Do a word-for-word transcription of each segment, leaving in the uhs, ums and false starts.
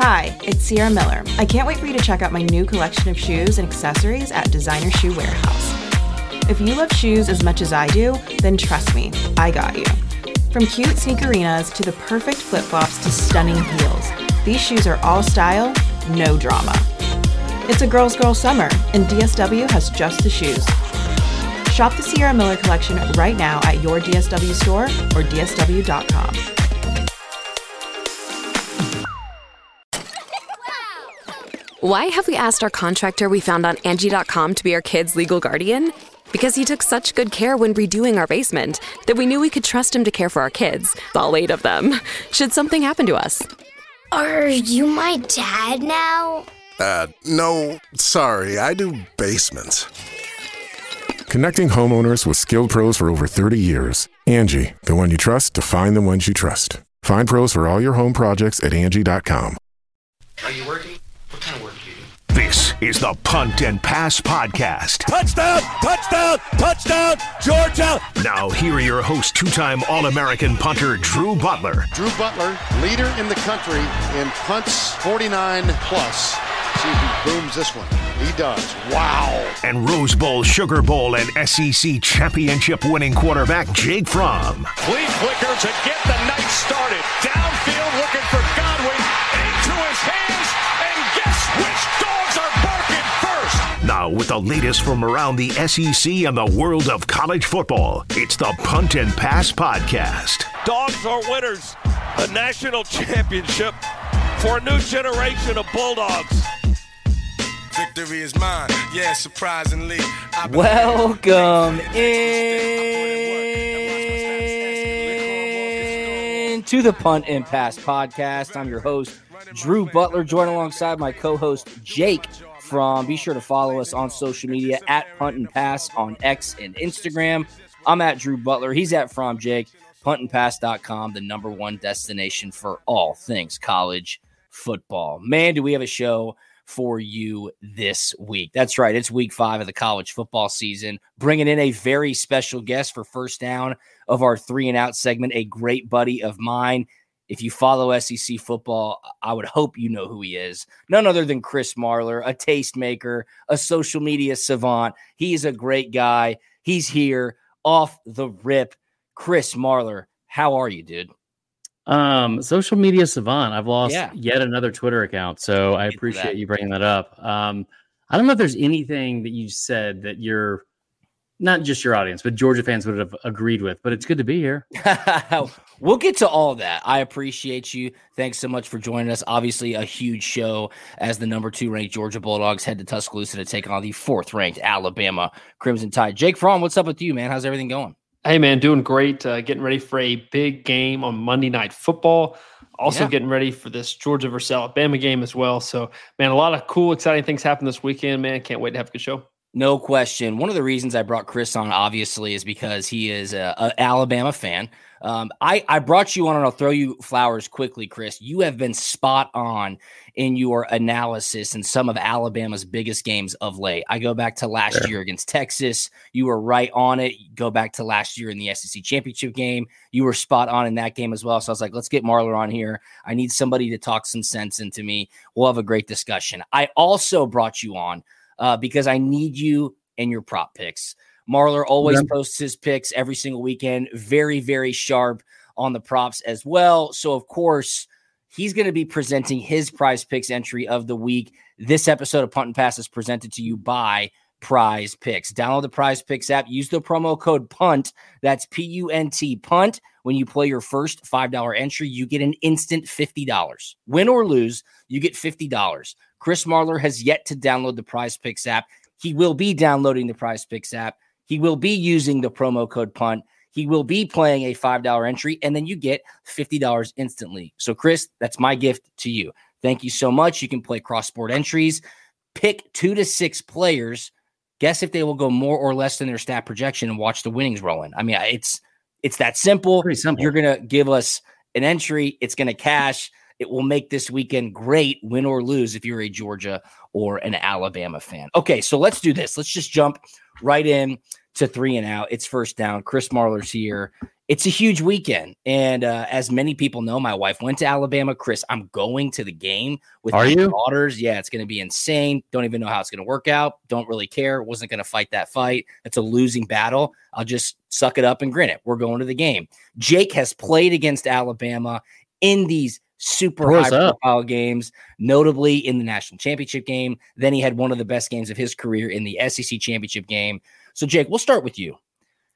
Hi, it's Sierra Miller. I can't wait for you to check out my new collection of shoes and accessories at Designer Shoe Warehouse. If you love shoes as much as I do, then trust me, I got you. From cute sneakerinas to the perfect flip-flops to stunning heels, these shoes are all style, no drama. It's a girl's girl summer, and D S W has just the shoes. Shop the Sierra Miller collection right now at your D S W store or D S W dot com. Why have we asked our contractor we found on Angie dot com to be our kids' legal guardian? Because he took such good care when redoing our basement that we knew we could trust him to care for our kids, all eight of them, should something happen to us. Are you my dad now? Uh, no, sorry, I do basements. Connecting homeowners with skilled pros for over thirty years. Angie, the one you trust to find the ones you trust. Find pros for all your home projects at Angie dot com. Are you working? What kind of work do you do? This is the Punt and Pass Podcast. Touchdown! Touchdown! Touchdown! Georgia! Now, here are your hosts, two-time All-American punter Drew Butler. Drew Butler, leader in the country in punts forty-nine plus. See if he booms this one. He does. Wow. And Rose Bowl, Sugar Bowl, and S E C championship winning quarterback Jake Fromm. Flea flicker to get the night started. Downfield looking for Godwin. Into his hands. And guess which dogs are barking first? Now, with the latest from around the S E C and the world of college football, it's the Punt and Pass Podcast. Dogs are winners. A national championship for a new generation of Bulldogs. Victory is mine. Yeah, surprisingly. Welcome in to the Punt and Pass Podcast. I'm your host, Drew Butler, joined alongside my co-host, Jake Fromm. Be sure to follow us on social media at Punt and Pass on X and Instagram. I'm at Drew Butler. He's at Fromm Jake. punt and pass dot com, the number one destination for all things college football. Man, do we have a show for you this week. That's right. It's week five of the college football season, bringing in a very special guest for first down of our three and out segment, a great buddy of mine. If you follow S E C football, I would hope you know who he is. None other than Chris Marlar, a tastemaker, a social media savant. He is a great guy. He's here off the rip. Chris Marlar, how are you, dude? Um, social media savant. I've lost yeah. yet another Twitter account, so I appreciate you bringing that up. Um, I don't know if there's anything that you said that you're not just your audience, but Georgia fans would have agreed with, but it's good to be here. We'll get to all that. I appreciate you. Thanks so much for joining us. Obviously, a huge show as the number two ranked Georgia Bulldogs head to Tuscaloosa to take on the fourth ranked Alabama Crimson Tide. Jake Fromm, what's up with you, man? How's everything going? Hey, man, doing great. Uh, getting ready for a big game on Monday Night Football. Also yeah. getting ready for this Georgia versus Alabama game as well. So, man, a lot of cool, exciting things happen this weekend, man. Can't wait to have a good show. No question. One of the reasons I brought Chris on, obviously, is because he is an Alabama fan. Um, I, I brought you on, and I'll throw you flowers quickly, Chris. You have been spot on in your analysis in some of Alabama's biggest games of late. I go back to last sure. year against Texas. You were right on it. Go back to last year in the S E C championship game. You were spot on in that game as well. So I was like, let's get Marlar on here. I need somebody to talk some sense into me. We'll have a great discussion. I also brought you on uh, because I need you and your prop picks. Marlar always yeah. posts his picks every single weekend. Very, very sharp on the props as well. So, of course, he's going to be presenting his Prize Picks entry of the week. This episode of Punt and Pass is presented to you by Prize Picks. Download the Prize Picks app. Use the promo code PUNT. That's P U N T, PUNT. When you play your first five dollars entry, you get an instant fifty dollars. Win or lose, you get fifty dollars. Chris Marlar has yet to download the Prize Picks app. He will be downloading the Prize Picks app. He will be using the promo code PUNT. He will be playing a five dollars entry, and then you get fifty dollars instantly. So, Chris, that's my gift to you. Thank you so much. You can play cross-sport entries. Pick two to six players. Guess if they will go more or less than their stat projection and watch the winnings roll in. I mean, it's it's that simple. Pretty simple. You're going to give us an entry. It's going to cash. It will make this weekend great, win or lose, if you're a Georgia or an Alabama fan. Okay, so let's do this. Let's just jump right in to three and out. It's first down. Chris Marlar's here. It's a huge weekend. And uh, as many people know, my wife went to Alabama. Chris, I'm going to the game with Are my you? daughters. Yeah, it's going to be insane. Don't even know how it's going to work out. Don't really care. Wasn't going to fight that fight. It's a losing battle. I'll just suck it up and grin it. We're going to the game. Jake has played against Alabama in these super high profile games, notably in the national championship game. Then he had one of the best games of his career in the S E C championship game. So Jake, we'll start with you.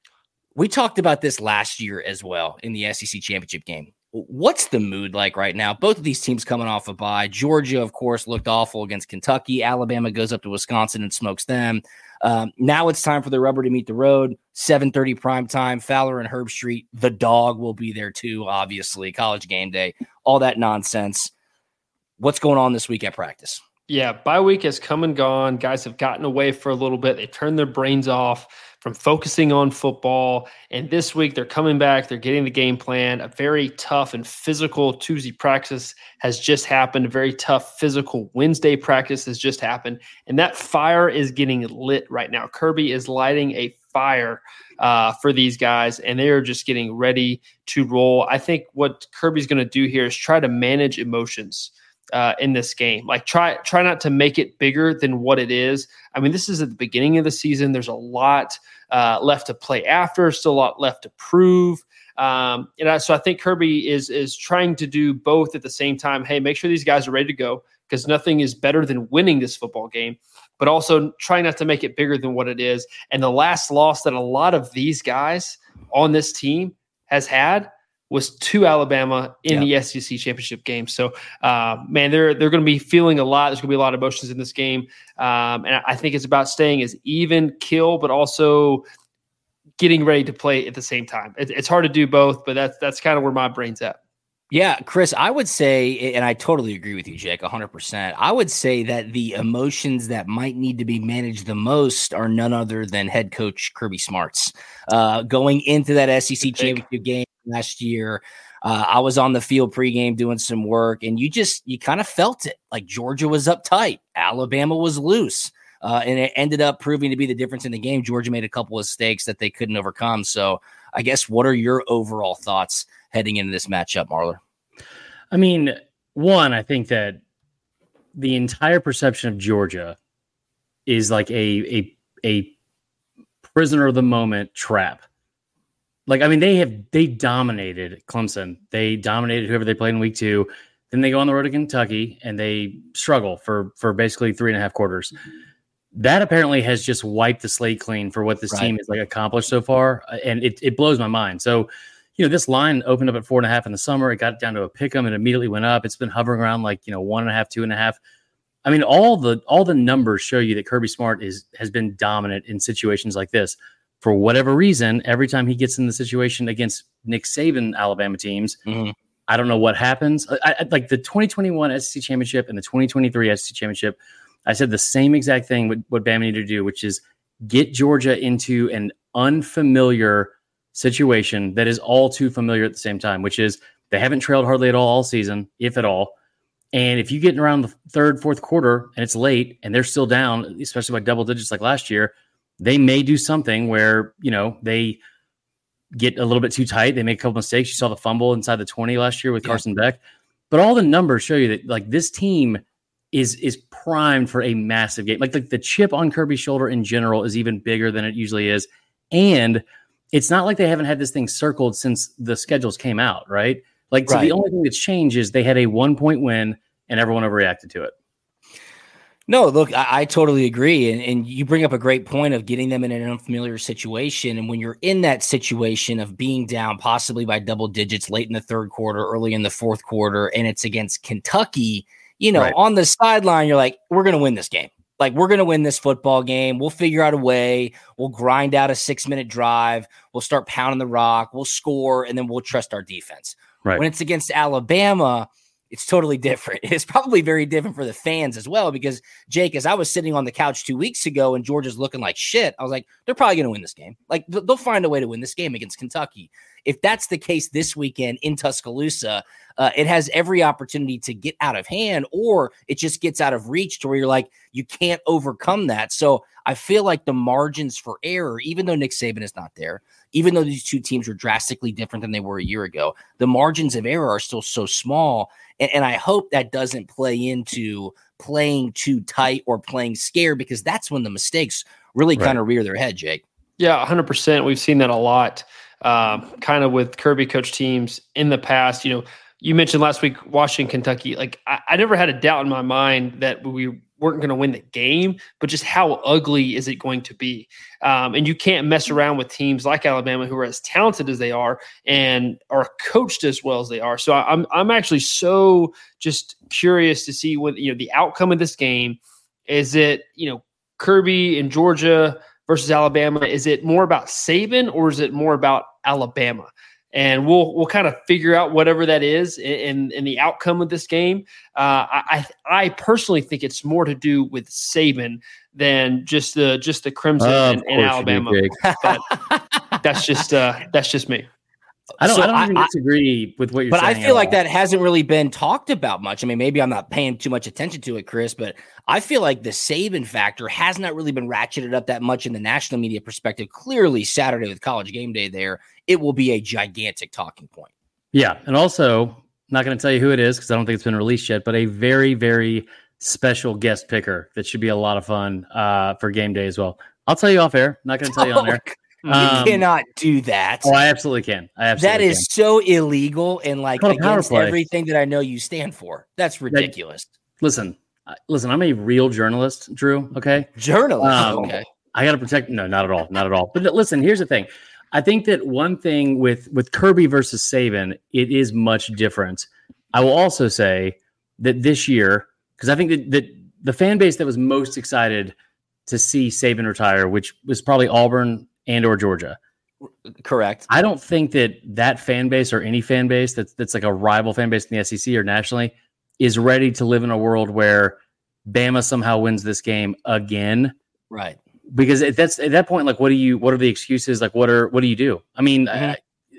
We talked about this last year as well in the S E C championship game. What's the mood like right now? Both of these teams coming off a bye. Georgia, of course, looked awful against Kentucky. Alabama goes up to Wisconsin and smokes them. Um, now it's time for the rubber to meet the road. seven thirty prime time. Fowler and Herb Street. The dog will be there too, obviously. College game day. All that nonsense. What's going on this week at practice? Yeah, bye week has come and gone. Guys have gotten away for a little bit. They turned their brains off from focusing on football. And this week they're coming back. They're getting the game plan. A very tough and physical Tuesday practice has just happened. A very tough physical Wednesday practice has just happened. And that fire is getting lit right now. Kirby is lighting a fire uh, for these guys, and they are just getting ready to roll. I think what Kirby's going to do here is try to manage emotions Uh, in this game. Like try try not to make it bigger than what it is. I mean, this is at the beginning of the season. There's a lot uh, left to play after, still a lot left to prove. Um, and I, so I think Kirby is is trying to do both at the same time. Hey, make sure these guys are ready to go, because nothing is better than winning this football game, but also try not to make it bigger than what it is. And the last loss that a lot of these guys on this team has had was to Alabama in yep. the S E C championship game. So, uh, man, they're they're going to be feeling a lot. There's going to be a lot of emotions in this game, um, and I think it's about staying as even kill, but also getting ready to play at the same time. It, it's hard to do both, but that's that's kind of where my brain's at. Yeah, Chris, I would say, and I totally agree with you, Jake, one hundred percent. I would say that the emotions that might need to be managed the most are none other than head coach Kirby Smart's. Uh, going into that S E C championship game last year, uh, I was on the field pregame doing some work, and you just, you kind of felt it. Like Georgia was uptight. Alabama was loose. Uh, and it ended up proving to be the difference in the game. Georgia made a couple of mistakes that they couldn't overcome. So I guess what are your overall thoughts heading into this matchup, Marler? I mean, one, I think that the entire perception of Georgia is like a a a prisoner of the moment trap. Like, I mean, they have they dominated Clemson. They dominated whoever they played in week two. Then they go on the road to Kentucky and they struggle for for basically three and a half quarters. That apparently has just wiped the slate clean for what this right. team has like accomplished so far, and it it blows my mind. So, you know, this line opened up at four and a half in the summer. It got down to a pick 'em and immediately went up. It's been hovering around like, you know, one and a half, two and a half. I mean, all the all the numbers show you that Kirby Smart is has been dominant in situations like this. For whatever reason, every time he gets in the situation against Nick Saban Alabama teams, mm-hmm. I don't know what happens. I, I, like the twenty twenty-one S E C Championship and the twenty twenty-three S E C Championship, I said the same exact thing with what Bama needed to do, which is get Georgia into an unfamiliar situation that is all too familiar at the same time, which is they haven't trailed hardly at all all season, if at all. And if you get around the third, fourth quarter and it's late and they're still down, especially by double digits like last year, they may do something where, you know, they get a little bit too tight. They make a couple mistakes. You saw the fumble inside the twenty last year with yeah. Carson Beck. But all the numbers show you that, like, this team is is primed for a massive game. Like, like the chip on Kirby's shoulder in general is even bigger than it usually is. And it's not like they haven't had this thing circled since the schedules came out, right? Like, so right. the only thing that's changed is they had a one-point win and everyone overreacted to it. No, look, I, I totally agree. And, and you bring up a great point of getting them in an unfamiliar situation. And when you're in that situation of being down possibly by double digits late in the third quarter, early in the fourth quarter, and it's against Kentucky, you know, right. on the sideline, you're like, we're going to win this game. Like, we're going to win this football game. We'll figure out a way. We'll grind out a six-minute drive. We'll start pounding the rock. We'll score, and then we'll trust our defense. Right. When it's against Alabama, it's totally different. It's probably very different for the fans as well because, Jake, as I was sitting on the couch two weeks ago and Georgia's looking like shit, I was like, they're probably going to win this game. Like, they'll find a way to win this game against Kentucky. If that's the case this weekend in Tuscaloosa, uh, it has every opportunity to get out of hand, or it just gets out of reach to where you're like, you can't overcome that. So I feel like the margins for error, even though Nick Saban is not there, even though these two teams are drastically different than they were a year ago, the margins of error are still so small. And, and I hope that doesn't play into playing too tight or playing scared, because that's when the mistakes really right. kind of rear their head, Jake. Yeah, one hundred percent. We've seen that a lot, um, kind of with Kirby coach teams in the past. You know, you mentioned last week, Washington, Kentucky. Like, I, I never had a doubt in my mind that we weren't going to win the game, but just how ugly is it going to be? Um, and you can't mess around with teams like Alabama, who are as talented as they are and are coached as well as they are. So I'm I'm actually so just curious to see what, you know, the outcome of this game. Is it, you know, Kirby and Georgia versus Alabama? Is it more about Saban, or is it more about Alabama? And we'll we'll kind of figure out whatever that is in, in the outcome of this game. Uh, I I personally think it's more to do with Saban than just the just the Crimson uh, and, and Alabama. But that's just uh, that's just me. I don't, so I don't I, even disagree with what you're but saying. But I feel like that hasn't really been talked about much. I mean, maybe I'm not paying too much attention to it, Chris, but I feel like the Saban factor has not really been ratcheted up that much in the national media perspective. Clearly, Saturday with College Game Day there, it will be a gigantic talking point. Yeah, and also, not going to tell you who it is because I don't think it's been released yet, but a very, very special guest picker that should be a lot of fun uh, for game day as well. I'll tell you off air. Not going to tell you on air. You um, cannot do that. Oh, I absolutely can. I absolutely That is can. so illegal and like against play. everything that I know you stand for. That's ridiculous. That, listen, listen, I'm a real journalist, Drew. Okay. Journalist. Um, okay. I got to protect. No, not at all. Not at all. But listen, here's the thing. I think that one thing with, with Kirby versus Saban, it is much different. I will also say that this year, because I think that, that the fan base that was most excited to see Saban retire, which was probably Auburn and or Georgia. Correct. I don't think that that fan base or any fan base that's, that's like a rival fan base in the S E C or nationally is ready to live in a world where Bama somehow wins this game again. Right. Because at that's at that point, like, what do you, what are the excuses? Like, what are, what do you do? I mean, Mm-hmm. I,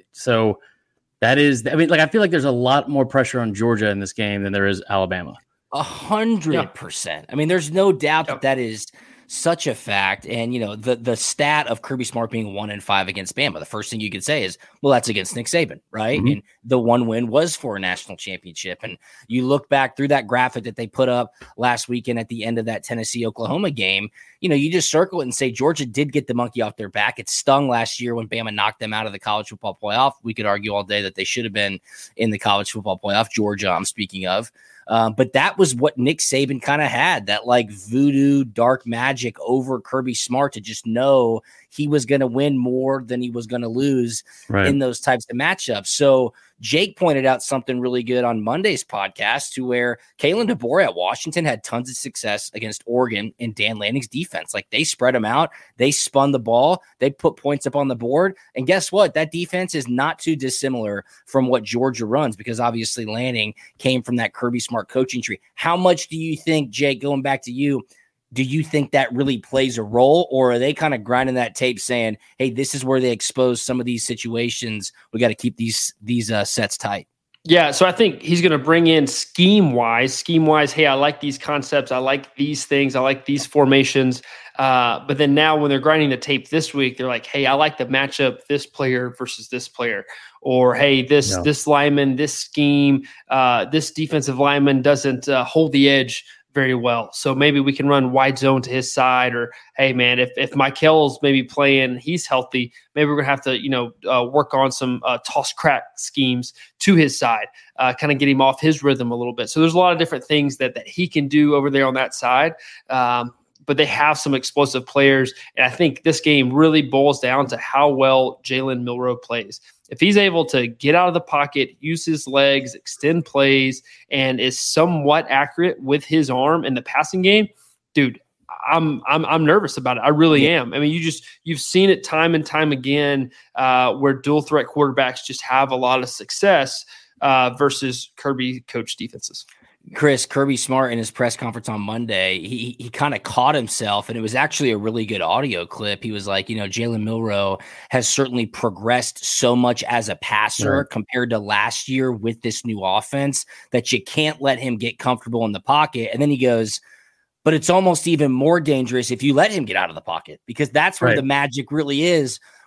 so that is, I mean, like, I feel like there's a lot more pressure on Georgia in this game than there is Alabama. A hundred percent. I mean, there's no doubt that that is such a fact. And, you know, the the stat of Kirby Smart being one and five against Bama, the first thing you could say is, well, that's against Nick Saban, right? Mm-hmm. And the one win was for a national championship. And you look back through that graphic that they put up last weekend at the end of that Tennessee-Oklahoma game, you know, you just circle it and say Georgia did get the monkey off their back. It stung last year when Bama knocked them out of the college football playoff. We could argue all day that they should have been in the college football playoff. Georgia, I'm speaking of. Um, but that was what Nick Saban kind of had, that like voodoo dark magic over Kirby Smart to just know he was going to win more than he was going to lose right. in those types of matchups. So Jake pointed out something really good on Monday's podcast to where Kalen DeBoer at Washington had tons of success against Oregon and Dan Lanning's defense. Like they spread them out. They spun the ball. They put points up on the board. And guess what? That defense is not too dissimilar from what Georgia runs because obviously Lanning came from that Kirby Smart coaching tree. How much do you think, Jake, going back to you, do you think that really plays a role, or are they kind of grinding that tape saying, hey, this is where they expose some of these situations. We got to keep these these uh, sets tight. Yeah, so I think he's going to bring in scheme-wise, scheme-wise, hey, I like these concepts. I like these things. I like these formations. Uh, but then now when they're grinding the tape this week, they're like, hey, I like the matchup, this player versus this player. Or, hey, this yeah. this lineman, this scheme, uh, this defensive lineman doesn't uh, hold the edge very well. So maybe we can run wide zone to his side, or, hey man, if, if Michael's maybe playing, he's healthy, maybe we're gonna have to, you know, uh, work on some uh, toss crack schemes to his side, uh, kind of get him off his rhythm a little bit. So there's a lot of different things that, that he can do over there on that side. Um, but they have some explosive players. And I think this game really boils down to how well Jalen Milroe plays. If he's able to get out of the pocket, use his legs, extend plays, and is somewhat accurate with his arm in the passing game, dude, I'm I'm I'm nervous about it. I really am. I mean, you just you've seen it time and time again uh, where dual threat quarterbacks just have a lot of success uh, versus Kirby coach defenses. Chris, Kirby Smart in his press conference on Monday, he he kind of caught himself, and it was actually a really good audio clip. He was like, you know, Jalen Milroe has certainly progressed so much as a passer right. compared to last year with this new offense that you can't let him get comfortable in the pocket. And then he goes, but it's almost even more dangerous if you let him get out of the pocket, because that's where right. the magic really is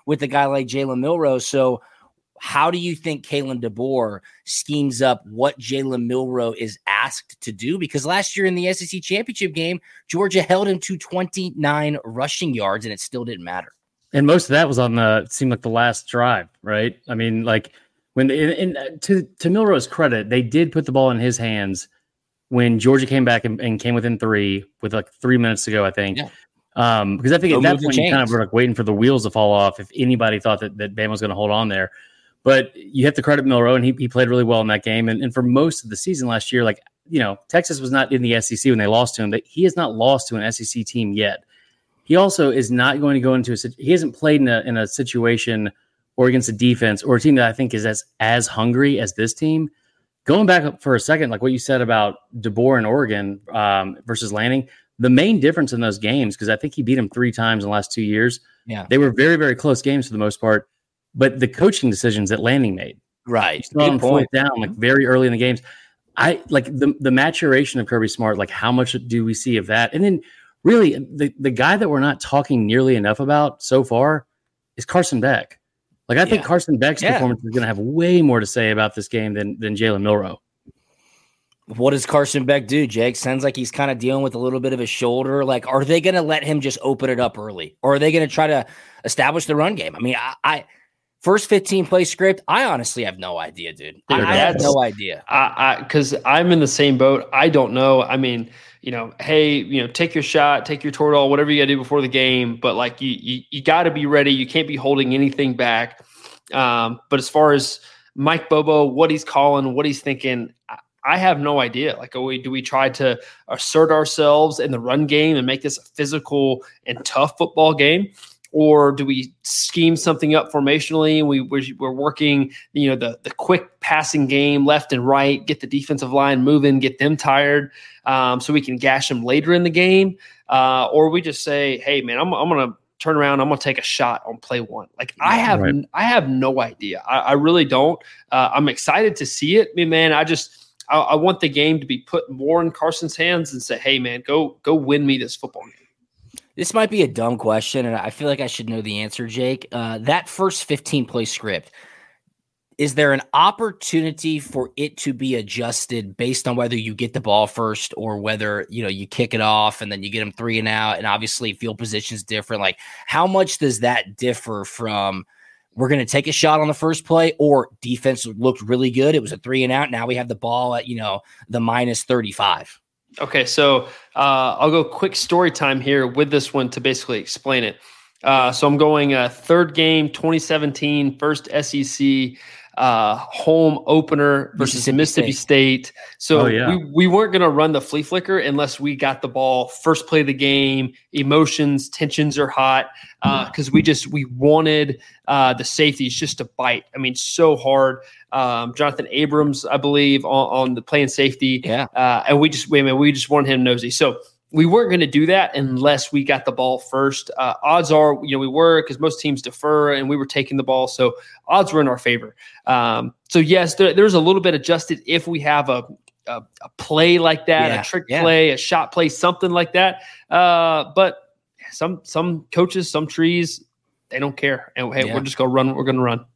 with a guy like Jalen Milroe. So how do you think Kalen DeBoer schemes up what Jalen Milroe is asked to do? Because last year in the S E C championship game, Georgia held him to twenty-nine rushing yards, and it still didn't matter. And most of that was on the, it seemed like the last drive, right? I mean, like when, and, and to, to Milroe's credit, they did put the ball in his hands when Georgia came back and, and came within three with like three minutes to go, I think. Yeah. Um, because I think Don't at that point, you kind of were like waiting for the wheels to fall off if anybody thought that, that Bama was going to hold on there. But you have to credit Milroe, and he, he played really well in that game. And, and for most of the season last year, like, you know, Texas was not in the S E C when they lost to him, but he has not lost to an S E C team yet. He also is not going to go into a he hasn't played in a in a situation or against a defense or a team that I think is as as hungry as this team. Going back up for a second, like what you said about DeBoer in Oregon um, versus Lanning, the main difference in those games, because I think he beat him three times in the last two years. Yeah, they were very very close games for the most part, but the coaching decisions that Lanning made, right, you saw him fourth down like very early in the games. I like the the maturation of Kirby Smart. Like how much do we see of that, and then. Really, the, the guy that we're not talking nearly enough about so far is Carson Beck. Like, I think yeah. Carson Beck's yeah. performance is going to have way more to say about this game than, than Jalen Milroe. What does Carson Beck do, Jake? Sounds like he's kind of dealing with a little bit of a shoulder. Like, are they going to let him just open it up early? Or are they going to try to establish the run game? I mean, I, I first fifteen play script, I honestly have no idea, dude. I, I have no idea. I Because I'm in the same boat. I don't know. I mean, you know, hey, you know, take your shot, take your Toradol, whatever you got to do before the game. But like, you you, you got to be ready. You can't be holding anything back. Um, but as far as Mike Bobo, what he's calling, what he's thinking, I, I have no idea. Like, do we, do we try to assert ourselves in the run game and make this a physical and tough football game? Or do we scheme something up formationally and we, we're, we're working, you know, the, the quick passing game left and right, get the defensive line moving, get them tired um, so we can gash them later in the game? Uh, or we just say, hey, man, I'm, I'm going to turn around. I'm going to take a shot on play one. Like I have, right. I have no idea. I, I really don't. Uh, I'm excited to see it. I mean, man, I just, I, I want the game to be put more in Carson's hands and say, hey, man, go, go win me this football game. This might be a dumb question, and I feel like I should know the answer, Jake. Uh, that first fifteen-play script, is there an opportunity for it to be adjusted based on whether you get the ball first or whether, you know, you kick it off and then you get them three and out, and obviously field position is different? Like, how much does that differ from we're going to take a shot on the first play or defense looked really good, it was a three and out, now we have the ball at, you know, the minus thirty-five? Okay, so uh, I'll go quick story time here with this one to basically explain it. Uh, so I'm going uh, third game, twenty seventeen, first S E C uh, home opener versus Mississippi, Mississippi State. State. So oh, yeah. we, we weren't going to run the flea flicker unless we got the ball first play of the game. Emotions, tensions are hot because uh, we just we wanted uh, the safeties just to bite. I mean, so hard. Um, Jonathan Abrams, I believe, on, on the playing safety. Yeah. Uh, and we just, wait a minute, we just wanted him nosy. So we weren't going to do that unless we got the ball first. Uh, odds are, you know, we were, because most teams defer and we were taking the ball. So odds were in our favor. Um, so yes, there, there's a little bit adjusted if we have a, a, a play like that, yeah. a trick yeah. play, a shot play, something like that. Uh, but some, some coaches, some trees, they don't care. And hey, yeah. we're just going to run what we're going to run.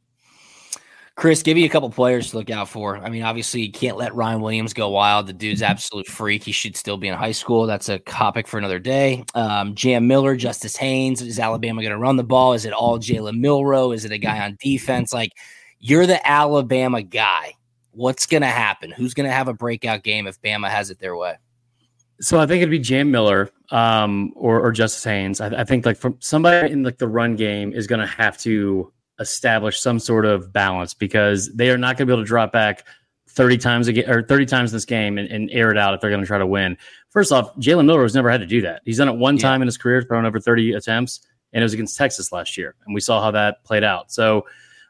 Chris, give you a couple players to look out for. I mean, obviously, you can't let Ryan Williams go wild. The dude's absolute freak. He should still be in high school. That's a topic for another day. Um, Jam Miller, Justice Haynes. Is Alabama going to run the ball? Is it all Jalen Milroe? Is it a guy on defense? Like, you're the Alabama guy. What's going to happen? Who's going to have a breakout game if Bama has it their way? So I think it'd be Jam Miller um, or, or Justice Haynes. I, I think like from somebody in like the run game is going to have to establish some sort of balance because they are not going to be able to drop back thirty times again or thirty times this game and, and air it out if they're going to try to win. First off, Jalen Milroe has never had to do that. He's done it one yeah. time in his career, thrown over thirty attempts, and it was against Texas last year, and we saw how that played out. So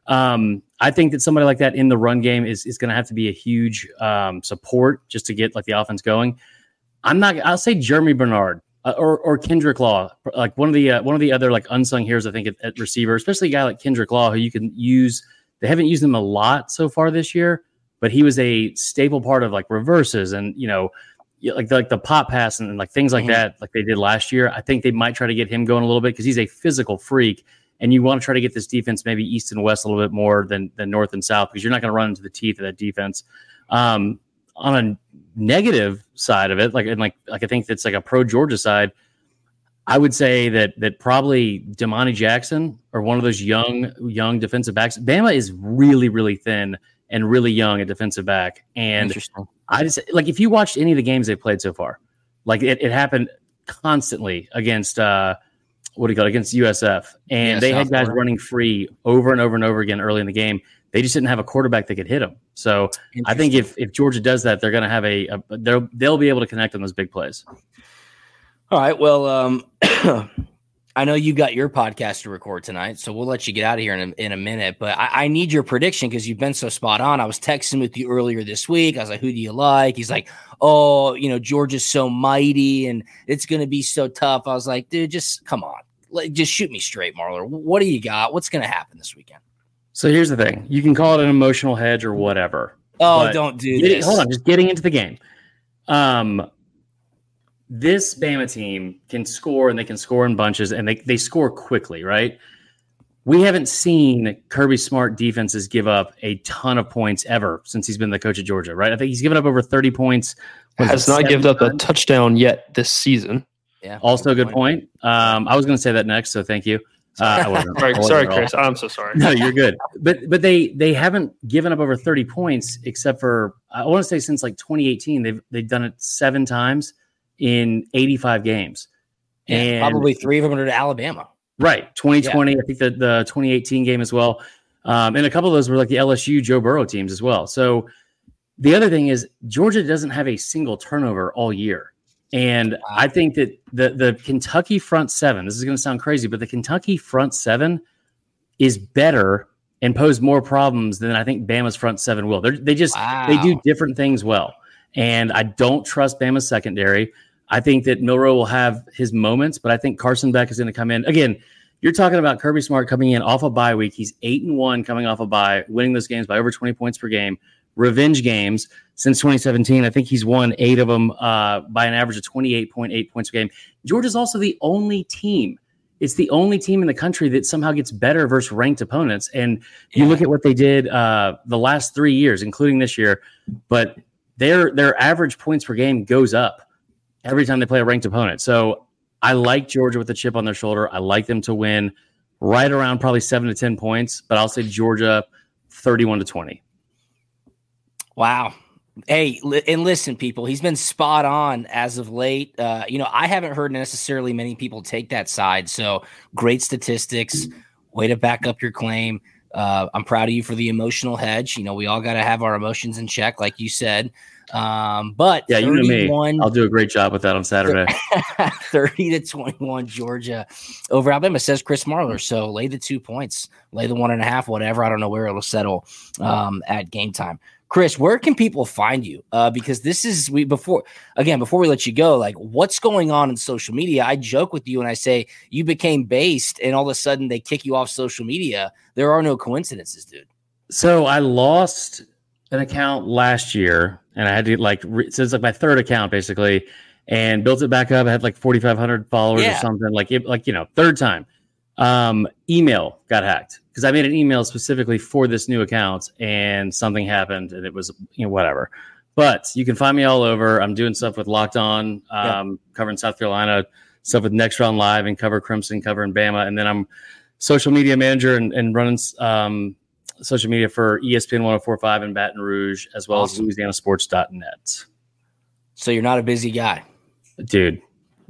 um, I think that somebody like that in the run game is is going to have to be a huge um, support just to get like the offense going. I'm not. I'll say Jeremy Bernard. Uh, or or Kendrick Law, like one of the uh, one of the other like unsung heroes, I think at, at receiver, especially a guy like Kendrick Law, who you can use. They haven't used him a lot so far this year, but he was a staple part of like reverses and you know, like the, like the pop pass and, and like things like mm-hmm. that, like they did last year. I think they might try to get him going a little bit because he's a physical freak, and you want to try to get this defense maybe east and west a little bit more than than north and south, because you're not going to run into the teeth of that defense. Um, on a negative side of it, like and like like I think that's like a pro Georgia side, I would say that that probably Damani Jackson or one of those young young defensive backs. Bama is really really thin and really young at defensive back, and I just like if you watched any of the games they played so far, like it, it happened constantly against uh, what do you call it, against U S F, and yeah, they South had guys Florida. running free over and over and over again early in the game. They just didn't have a quarterback that could hit them. So I think if if Georgia does that, they're going to have a, a they'll they'll be able to connect on those big plays. All right. Well, um, I know you got your podcast to record tonight, so we'll let you get out of here in a, in a minute. But I, I need your prediction because you've been so spot on. I was texting with you earlier this week. I was like, who do you like? He's like, oh, you know, Georgia's so mighty and it's going to be so tough. I was like, dude, just come on. Like, just shoot me straight, Marler. What do you got? What's going to happen this weekend? So here's the thing. You can call it an emotional hedge or whatever. Oh, don't do getting, this. Hold on. Just getting into the game. Um, This Bama team can score, and they can score in bunches, and they, they score quickly, right? We haven't seen Kirby Smart defenses give up a ton of points ever since he's been the coach of Georgia, right? I think he's given up over thirty points. Has not given up a touchdown yet this season. Yeah. Also a good point. Um, I was going to say that next, so thank you. Uh, I wasn't, sorry, I wasn't sorry Chris. I'm so sorry. No, you're good. But but they they haven't given up over thirty points except for, I want to say since like twenty eighteen, they've they've done it seven times in eighty-five games. Yeah, and probably three of them are to Alabama. Right. twenty twenty, Yeah. I think the, the twenty eighteen game as well. Um, and a couple of those were like the L S U Joe Burrow teams as well. So the other thing is Georgia doesn't have a single turnover all year. And wow. I think that the, the Kentucky front seven, this is going to sound crazy, but the Kentucky front seven is better and pose more problems than I think Bama's front seven will. They're, they just, wow. they do different things well. And I don't trust Bama's secondary. I think that Milroe will have his moments, but I think Carson Beck is going to come in. Again, you're talking about Kirby Smart coming in off a bye week. He's eight and one coming off a bye, winning those games by over twenty points per game. Revenge games since twenty seventeen. I think he's won eight of them uh, by an average of twenty-eight point eight points per game. Georgia's also the only team. It's the only team in the country that somehow gets better versus ranked opponents. And you yeah. look at what they did uh, the last three years, including this year, but their their average points per game goes up every time they play a ranked opponent. So I like Georgia with a chip on their shoulder. I like them to win right around probably seven to ten points, but I'll say Georgia thirty-one to twenty. Wow. Hey, li- and listen, people, he's been spot on as of late. Uh, you know, I haven't heard necessarily many people take that side. So great statistics, way to back up your claim. Uh, I'm proud of you for the emotional hedge. You know, we all got to have our emotions in check, like you said. Um, but yeah, you know me. I'll do a great job with that on Saturday. thirty to twenty-one, Georgia over Alabama, says Chris Marler. So lay the two points, lay the one and a half, whatever. I don't know where it'll settle um, at game time. Chris, where can people find you? Uh, because this is we before again before we let you go. Like, what's going on in social media? I joke with you and I say you became based, and all of a sudden they kick you off social media. There are no coincidences, dude. So I lost an account last year, and I had to like re- so it's like my third account basically, and built it back up. I had like forty-five hundred followers yeah. or something. Like it, like you know, third time. Um, email got hacked because I made an email specifically for this new account, and something happened, and it was you know whatever. But you can find me all over. I'm doing stuff with Locked On, um, yeah. covering South Carolina, stuff with Next Round Live, and cover Crimson, covering Bama, and then I'm social media manager and, and running um, social media for E S P N one oh four point five in Baton Rouge, as well awesome. as Louisiana Sports dot net. So you're not a busy guy, dude.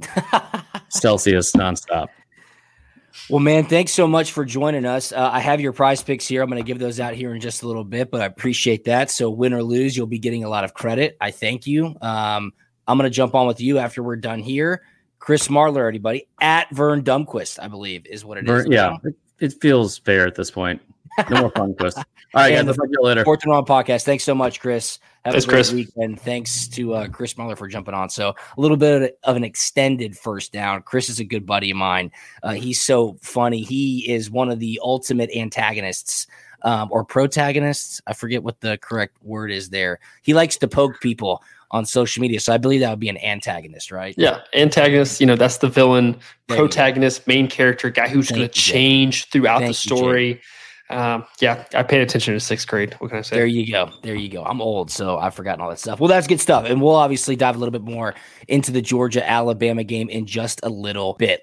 Celsius nonstop. Well, man, thanks so much for joining us. Uh, I have your prize picks here. I'm going to give those out here in just a little bit, but I appreciate that. So win or lose, you'll be getting a lot of credit. I thank you. Um, I'm going to jump on with you after we're done here. Chris Marler, everybody, at Vern Dumquist, I believe, is what it Vern, is. Yeah, it, it feels fair at this point. No more fun, Chris. All right, guys, I'll talk to you later. Fourth and Wrong podcast. Thanks so much, Chris. Have Thanks, a great Chris. weekend. Thanks to uh, Chris Muller for jumping on. So a little bit of an extended first down. Chris is a good buddy of mine. Uh, he's so funny. He is one of the ultimate antagonists um, or protagonists. I forget what the correct word is there. He likes to poke people on social media. So I believe that would be an antagonist, right? Yeah, antagonist. You know, that's the villain. Protagonist, main character, guy who's going to change throughout Thank the story. You, Um, yeah, I paid attention to sixth grade. What can I say? There you go. There you go. I'm old, so I've forgotten all that stuff. Well, that's good stuff. And we'll obviously dive a little bit more into the Georgia-Alabama game in just a little bit.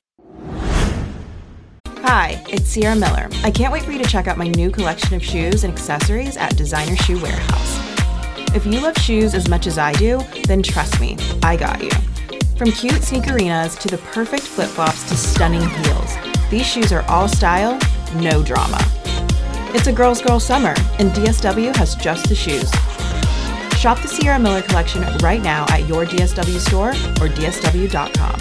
Hi, it's Sierra Miller. I can't wait for you to check out my new collection of shoes and accessories at Designer Shoe Warehouse. If you love shoes as much as I do, then trust me, I got you. From cute sneakerinas to the perfect flip-flops to stunning heels, these shoes are all style, no drama. It's a girl's girl summer, and D S W has just the shoes. Shop the Sierra Miller collection right now at your D S W store or D S W dot com.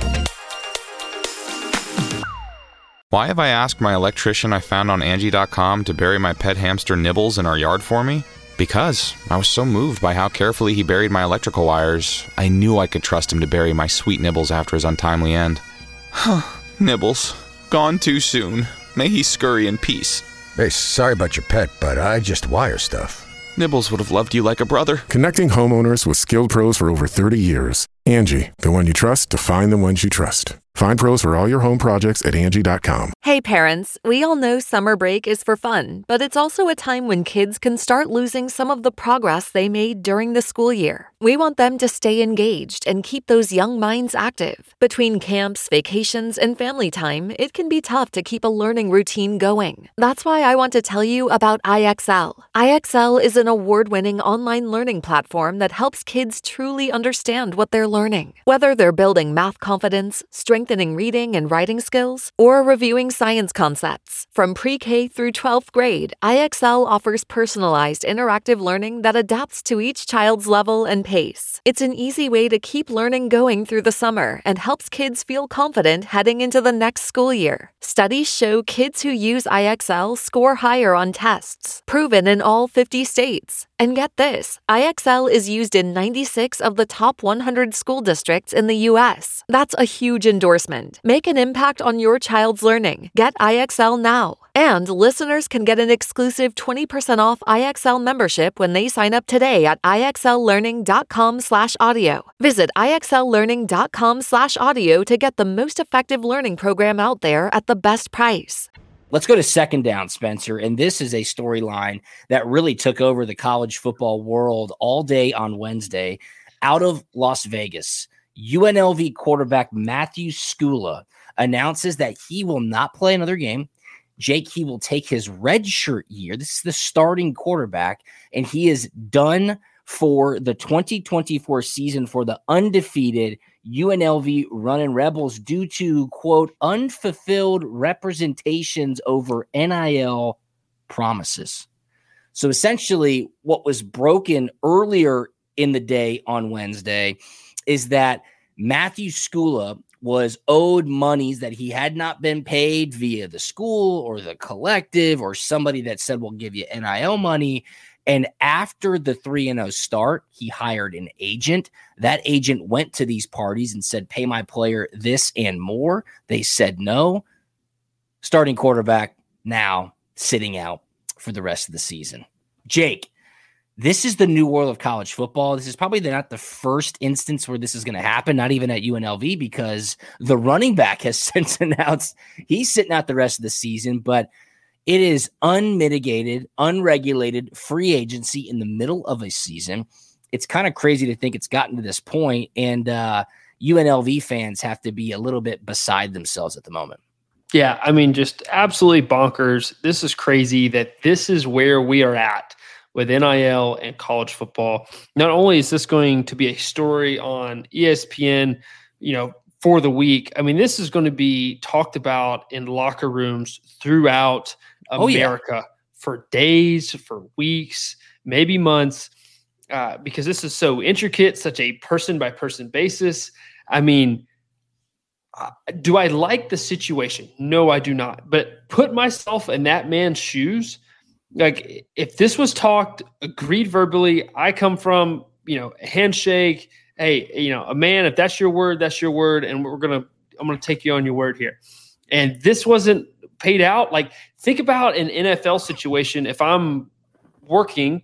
Why have I asked my electrician I found on Angie dot com to bury my pet hamster Nibbles in our yard for me? Because I was so moved by how carefully he buried my electrical wires, I knew I could trust him to bury my sweet Nibbles after his untimely end. Nibbles, gone too soon. May he scurry in peace. Hey, sorry about your pet, but I just wire stuff. Nibbles would have loved you like a brother. Connecting homeowners with skilled pros for over thirty years. Angie, the one you trust to find the ones you trust. Find pros for all your home projects at Angie dot com. Hey parents, we all know summer break is for fun, but it's also a time when kids can start losing some of the progress they made during the school year. We want them to stay engaged and keep those young minds active. Between camps, vacations, and family time, it can be tough to keep a learning routine going. That's why I want to tell you about I X L. I X L is an award-winning online learning platform that helps kids truly understand what they're learning. Whether they're building math confidence, strengthening reading and writing skills, or reviewing science concepts. From pre-K through twelfth grade, I X L offers personalized interactive learning that adapts to each child's level and pace. It's an easy way to keep learning going through the summer and helps kids feel confident heading into the next school year. Studies show kids who use I X L score higher on tests, proven in all fifty states. And get this, I X L is used in ninety-six of the top one hundred school districts in the U S. That's a huge endorsement. Make an impact on your child's learning. Get I X L now. And listeners can get an exclusive twenty percent off I X L membership when they sign up today at IXLlearning.com slash audio. Visit IXLlearning.com slash audio to get the most effective learning program out there at the best price. Let's go to second down, Spencer. And this is a storyline that really took over the college football world all day on Wednesday. Out of Las Vegas, U N L V quarterback Matthew Skula announces that he will not play another game. Jake, he will take his redshirt year. This is the starting quarterback, and he is done for the twenty twenty-four season for the undefeated U N L V Running Rebels due to, quote, unfulfilled representations over N I L promises. So essentially what was broken earlier in the day on Wednesday is that Matthew Skula was owed monies that he had not been paid via the school or the collective or somebody that said, we'll give you N I L money. And after the three and oh start, he hired an agent. That agent went to these parties and said, pay my player this and more. They said no. Starting quarterback now sitting out for the rest of the season. Jake, this is the new world of college football. This is probably not the first instance where this is going to happen, not even at U N L V, because the running back has since announced he's sitting out the rest of the season, but it is unmitigated, unregulated free agency in the middle of a season. It's kind of crazy to think it's gotten to this point, and uh, U N L V fans have to be a little bit beside themselves at the moment. Yeah, I mean, just absolutely bonkers. This is crazy that this is where we are at with N I L and college football. Not only is this going to be a story on E S P N, you know, for the week, I mean, this is going to be talked about in locker rooms throughout America oh, yeah. for days, for weeks, maybe months, uh, because this is so intricate, such a person-by-person basis. I mean, uh, do I like the situation? No, I do not. But put myself in that man's shoes. Like, if this was talked, agreed verbally, I come from, you know, a handshake. Hey, you know, a man, if that's your word, that's your word. And we're going to, I'm going to take you on your word here. And this wasn't paid out. Like, think about an N F L situation. If I'm working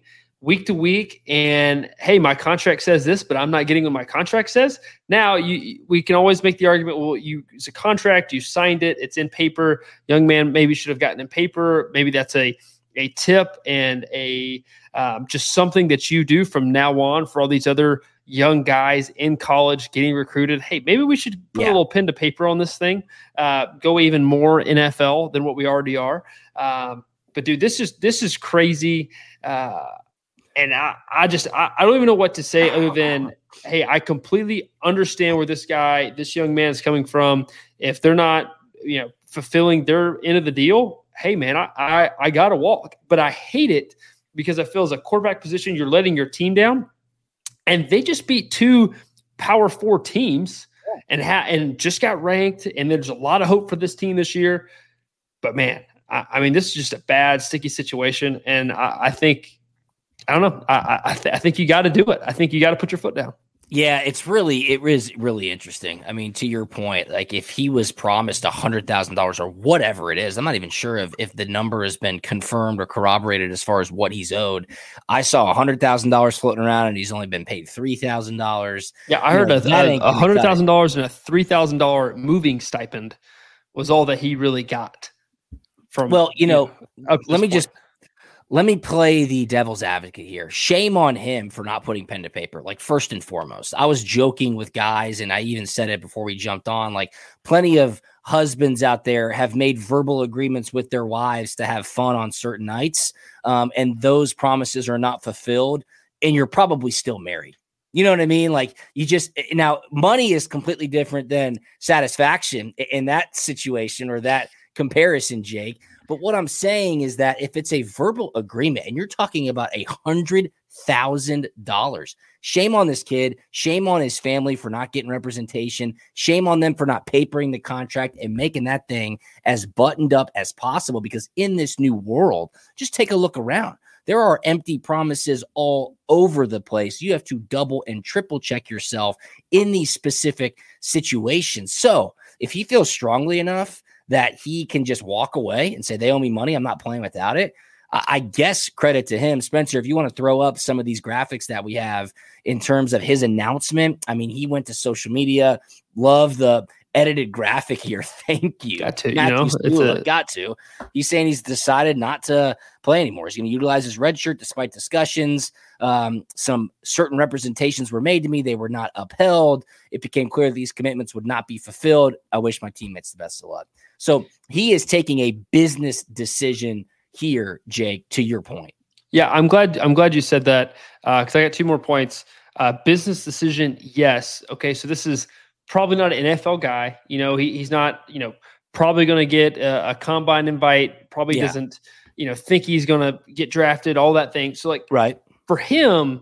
week to week, and hey, my contract says this, but I'm not getting what my contract says. Now you, we can always make the argument, well, you it's a contract, you signed it, it's in paper. Young man maybe should have gotten in paper. Maybe that's a a tip and a um, just something that you do from now on for all these other young guys in college getting recruited. Hey, maybe we should put yeah. a little pen to paper on this thing, uh, go even more N F L than what we already are. Um, but dude, this is, this is crazy. Uh, and I, I just, I, I don't even know what to say other than, hey, I completely understand where this guy, this young man is coming from. If they're not, you know, fulfilling their end of the deal, hey man, I, I, I got to walk, but I hate it because I feel as a quarterback position, you're letting your team down. And they just beat two Power Four teams and ha- and just got ranked. And there's a lot of hope for this team this year. But man, I, I mean, this is just a bad, sticky situation. And I, I think, I don't know, I, I, th- I think you got to do it. I think you got to put your foot down. Yeah, it's really, it is really interesting. I mean, to your point, like if he was promised a hundred thousand dollars or whatever it is, I'm not even sure if, if the number has been confirmed or corroborated as far as what he's owed. I saw a hundred thousand dollars floating around and he's only been paid three thousand dollars. Yeah, I heard you know, a, a hundred thousand dollars and a three thousand dollar moving stipend was all that he really got from. Well, you know, you know let me point. just. Let me play the devil's advocate here. Shame on him for not putting pen to paper. Like, first and foremost, I was joking with guys, and I even said it before we jumped on. Like, plenty of husbands out there have made verbal agreements with their wives to have fun on certain nights, um, and those promises are not fulfilled, and you're probably still married. You know what I mean? Like, you just now money is completely different than satisfaction in that situation or that comparison, Jake. But what I'm saying is that if it's a verbal agreement and you're talking about a hundred thousand dollars, shame on this kid, shame on his family for not getting representation, shame on them for not papering the contract and making that thing as buttoned up as possible. Because in this new world, just take a look around. There are empty promises all over the place. You have to double and triple check yourself in these specific situations. So if he feels strongly enough that he can just walk away and say, they owe me money, I'm not playing without it, I guess credit to him. Spencer, if you want to throw up some of these graphics that we have in terms of his announcement, I mean, he went to social media, love the edited graphic here. Thank you. Got to, Matthew you know, Stula, it's a- got to. He's saying he's decided not to play anymore. He's going to utilize his red shirt despite discussions. Um, some certain representations were made to me. They were not upheld. It became clear that these commitments would not be fulfilled. I wish my teammates the best of luck. So he is taking a business decision here, Jake, to your point. Yeah, I'm glad. I'm glad you said that because uh, I got two more points. Uh, business decision, yes. Okay, so this is probably not an N F L guy. You know, he, he's not. You know, probably going to get a, a combine invite. Probably Yeah. doesn't. You know, think he's going to get drafted. All that thing. So, like, right for him,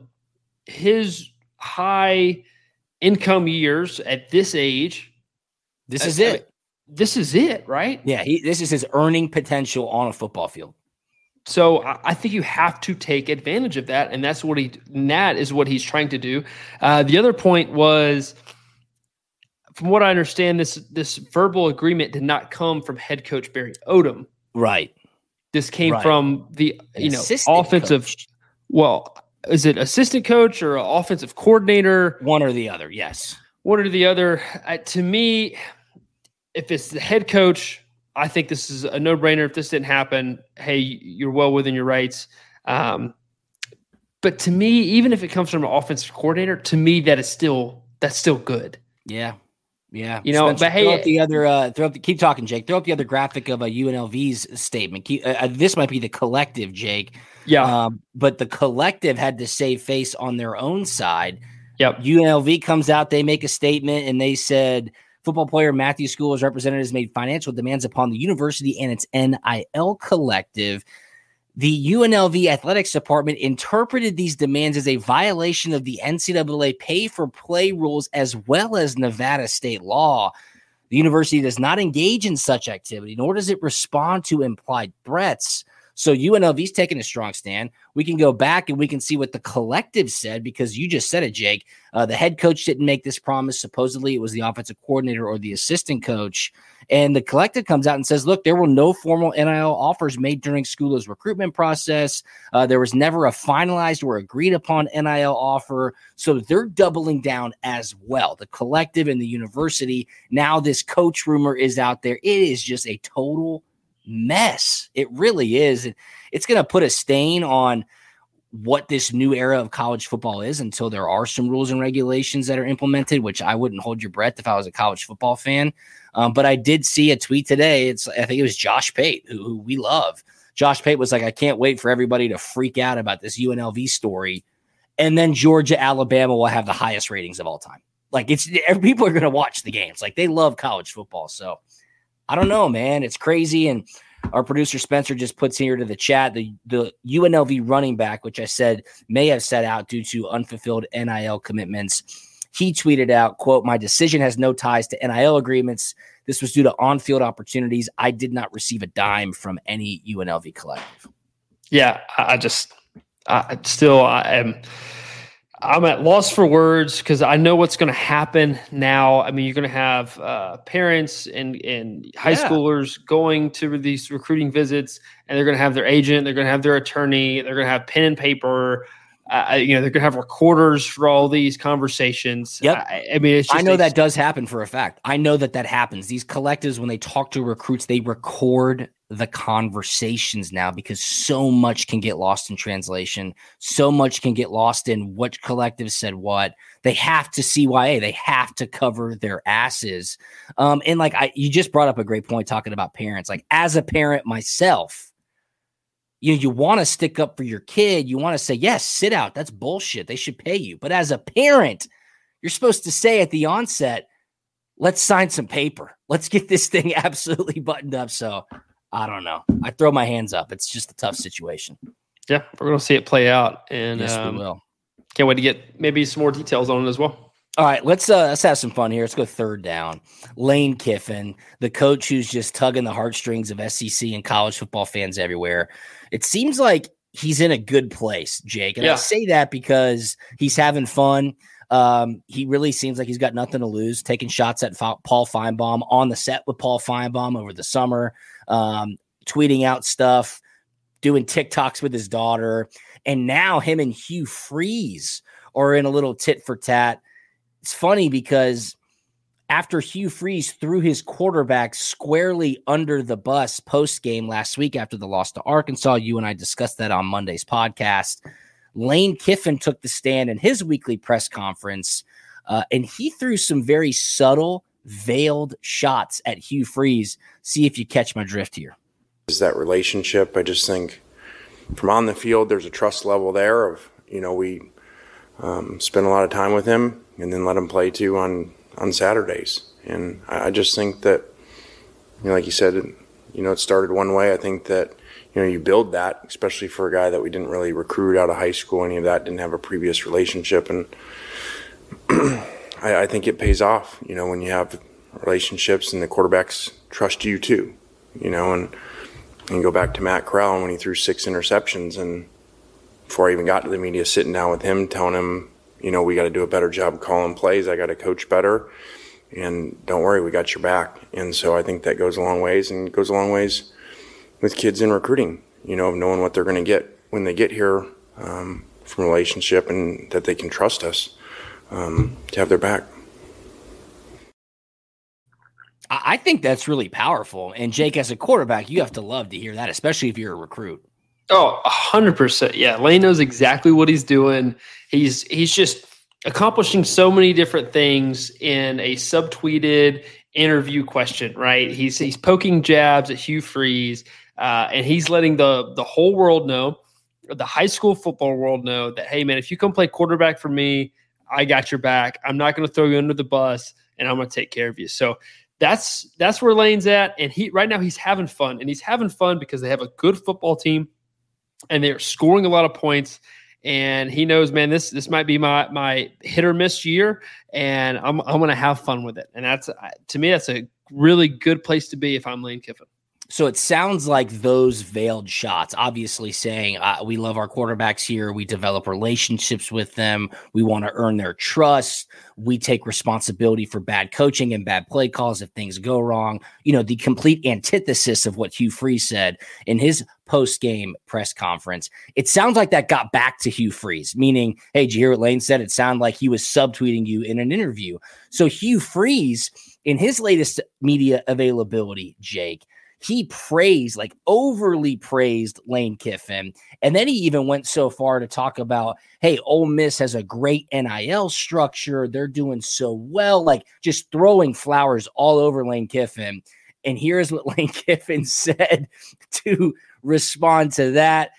his high income years at this age, This I- is I it. mean, this is it, right? Yeah, he, this is his earning potential on a football field. So I I think you have to take advantage of that, and that's what he. And that is what he's trying to do. Uh, the other point was, from what I understand, this this verbal agreement did not come from head coach Barry Odom. Right. This came Right. from the An you know assistant offensive. coach. Well, is it assistant coach or offensive coordinator? One or the other. Yes. One or the other. Uh, to me, if it's the head coach, I think this is a no-brainer. If this didn't happen, hey, you're well within your rights. Um, but to me, even if it comes from an offensive coordinator, to me that is still that's still good. Yeah. Yeah. You know, Spencer, but hey- throw up the other, uh, throw up the, keep talking, Jake. Throw up the other graphic of a U N L V's statement. Keep, uh, this might be the collective, Jake. Yeah. Um, but the collective had to save face on their own side. Yep. U N L V comes out, they make a statement, and they said football player Matthew School's representatives made financial demands upon the university and its N I L collective. The U N L V athletics department interpreted these demands as a violation of the N C double A pay-for-play rules as well as Nevada state law. The university does not engage in such activity, nor does it respond to implied threats. So U N L V's taking a strong stand. We can go back and we can see what the collective said, because you just said it, Jake. Uh, the head coach didn't make this promise. Supposedly it was the offensive coordinator or the assistant coach. And the collective comes out and says, look, there were no formal N I L offers made during School's recruitment process. Uh, there was never a finalized or agreed upon N I L offer. So they're doubling down as well. The collective and the university. Now this coach rumor is out there. It is just a total mess. It really is. It, it's going to put a stain on what this new era of college football is until there are some rules and regulations that are implemented, which I wouldn't hold your breath if I was a college football fan. Um, but I did see a tweet today. It's I think it was Josh Pate, who, who we love. Josh Pate was like, I can't wait for everybody to freak out about this U N L V story. And then Georgia, Alabama will have the highest ratings of all time. Like, it's people are going to watch the games. Like, they love college football. So I don't know, man. It's crazy. And our producer Spencer just puts here to the chat, the, the U N L V running back, which I said may have set out due to unfulfilled N I L commitments. He tweeted out, quote, my decision has no ties to N I L agreements. This was due to on-field opportunities. I did not receive a dime from any U N L V collective. Yeah, I just I still I am I'm at loss for words because I know what's going to happen now. I mean, you're going to have uh, parents and, and high yeah. schoolers going to these recruiting visits, and they're going to have their agent, they're going to have their attorney, they're going to have pen and paper. Uh, you know, they're going to have recorders for all these conversations. Yep. I, I mean, it's just, I know they, that does happen for a fact. I know that that happens. These collectives, when they talk to recruits, they record the conversations now because so much can get lost in translation. So much can get lost in what collective said what. They have to C Y A. They have to cover their asses. Um, and like I, you just brought up a great point talking about parents. Like, as a parent myself, you know, you want to stick up for your kid. You want to say, yes, sit out. That's bullshit. They should pay you. But as a parent, you're supposed to say at the onset, let's sign some paper. Let's get this thing absolutely buttoned up. So I don't know. I throw my hands up. It's just a tough situation. Yeah, we're going to see it play out. And yes, um, we will. Can't wait to get maybe some more details on it as well. All right, let's uh, let's have some fun here. Let's go third down. Lane Kiffin, the coach who's just tugging the heartstrings of S E C and college football fans everywhere. It seems like he's in a good place, Jake. And yeah. I say that because he's having fun. Um, he really seems like he's got nothing to lose, taking shots at Fa- Paul Feinbaum on the set with Paul Feinbaum over the summer, um, tweeting out stuff, doing TikToks with his daughter. And now him and Hugh Freeze are in a little tit for tat. It's funny because after Hugh Freeze threw his quarterback squarely under the bus post-game last week after the loss to Arkansas, you and I discussed that on Monday's podcast, Lane Kiffin took the stand in his weekly press conference, uh, and he threw some very subtle, veiled shots at Hugh Freeze. See if you catch my drift here. Is that relationship? I just think from on the field, there's a trust level there of, you know, we um, spend a lot of time with him and then let him play too on, on Saturdays. And I, I just think that, you know, like you said, you know, it started one way. I think that, you know, you build that, especially for a guy that we didn't really recruit out of high school, any of that, didn't have a previous relationship. And I, I think it pays off, you know, when you have relationships and the quarterbacks trust you too, you know, and, and go back to Matt Corral when he threw six interceptions. And before I even got to the media, sitting down with him, telling him, you know, we got to do a better job calling plays. I got to coach better. And don't worry, we got your back. And so I think that goes a long ways, and goes a long ways with kids in recruiting, you know, of knowing what they're going to get when they get here um, from a relationship, and that they can trust us um, to have their back. I think that's really powerful. And Jake, as a quarterback, you have to love to hear that, especially if you're a recruit. Oh, one hundred percent. Yeah, Lane knows exactly what he's doing. He's he's just accomplishing so many different things in a subtweeted interview question, right? He's he's poking jabs at Hugh Freeze, uh, and he's letting the the whole world know, the high school football world know that, hey, man, if you come play quarterback for me, I got your back. I'm not going to throw you under the bus, and I'm going to take care of you. So that's that's where Lane's at, and he right now he's having fun, and he's having fun because they have a good football team, and they're scoring a lot of points. And he knows, man, this this might be my my hit or miss year, and I'm I'm going to have fun with it. And that's, to me, that's a really good place to be if I'm Lane Kiffin. So it sounds like those veiled shots, obviously saying uh, we love our quarterbacks here. We develop relationships with them. We want to earn their trust. We take responsibility for bad coaching and bad play calls if things go wrong. You know, the complete antithesis of what Hugh Freeze said in his post-game press conference. It sounds like that got back to Hugh Freeze, meaning, hey, did you hear what Lane said? It sounded like he was subtweeting you in an interview. So Hugh Freeze, in his latest media availability, Jake, he praised, like overly praised Lane Kiffin. And then he even went so far to talk about, hey, Ole Miss has a great N I L structure. They're doing so well, like just throwing flowers all over Lane Kiffin. And here's what Lane Kiffin said to respond to that.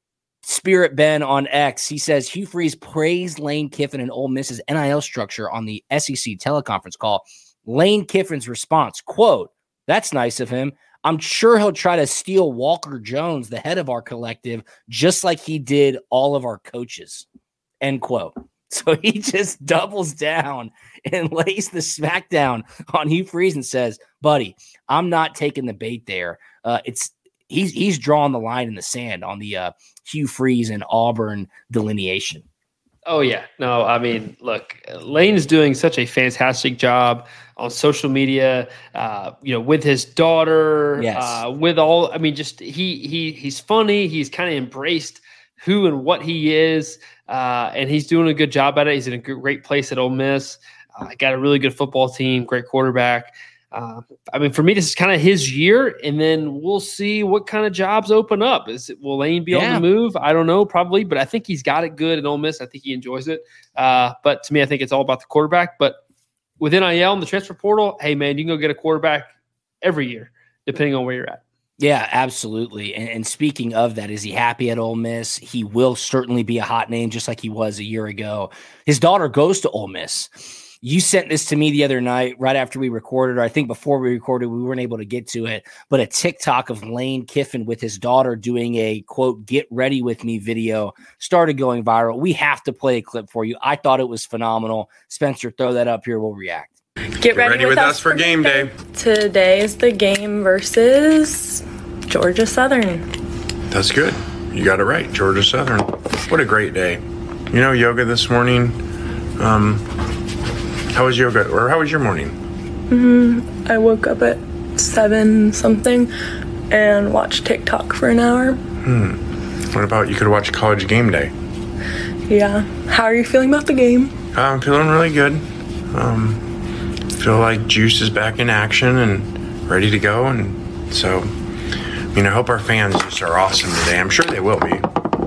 Spirit Ben on X, he says, Hugh Freeze praised Lane Kiffin and Ole Miss's N I L structure on the S E C teleconference call. Lane Kiffin's response, quote, "That's nice of him. I'm sure he'll try to steal Walker Jones, the head of our collective, just like he did all of our coaches," end quote. So he just doubles down and lays the smackdown on Hugh Freeze and says, buddy, I'm not taking the bait there. Uh, it's he's he's drawing the line in the sand on the uh, Hugh Freeze and Auburn delineation. Oh, yeah. No, I mean, look, Lane is doing such a fantastic job on social media, uh, you know, with his daughter, yes. uh, with all, I mean, just he, he, he's funny. He's kind of embraced who and what he is. Uh, and he's doing a good job at it. He's in a great place at Ole Miss. Uh, got a really good football team, great quarterback. Uh, I mean, for me, this is kind of his year, and then we'll see what kind of jobs open up. Is it, will Lane be yeah. on the move? I don't know, probably, but I think he's got it good at Ole Miss. I think he enjoys it. Uh, but to me, I think it's all about the quarterback. But with N I L and the transfer portal, hey, man, you can go get a quarterback every year, depending on where you're at. Yeah, absolutely. And, and speaking of that, is he happy at Ole Miss? He will certainly be a hot name, just like he was a year ago. His daughter goes to Ole Miss. You sent this to me the other night, right after we recorded, or I think before we recorded, we weren't able to get to it, but a TikTok of Lane Kiffin with his daughter doing a, quote, get ready with me video started going viral. We have to play a clip for you. I thought it was phenomenal. Spencer, throw that up here. We'll react. Get, Get ready, ready with, with us, us for game day. day. Today is the game versus Georgia Southern. That's good. You got it right. Georgia Southern. What a great day. You know, yoga this morning, um, how was yoga, or how was your morning? Mm-hmm. I woke up at seven something and watched TikTok for an hour. Hmm. What about you could watch College Game Day? Yeah. How are you feeling about the game? I'm feeling really good. Um, feel like Juice is back in action and ready to go, and so, I mean, I hope our fans just are awesome today. I'm sure they will be.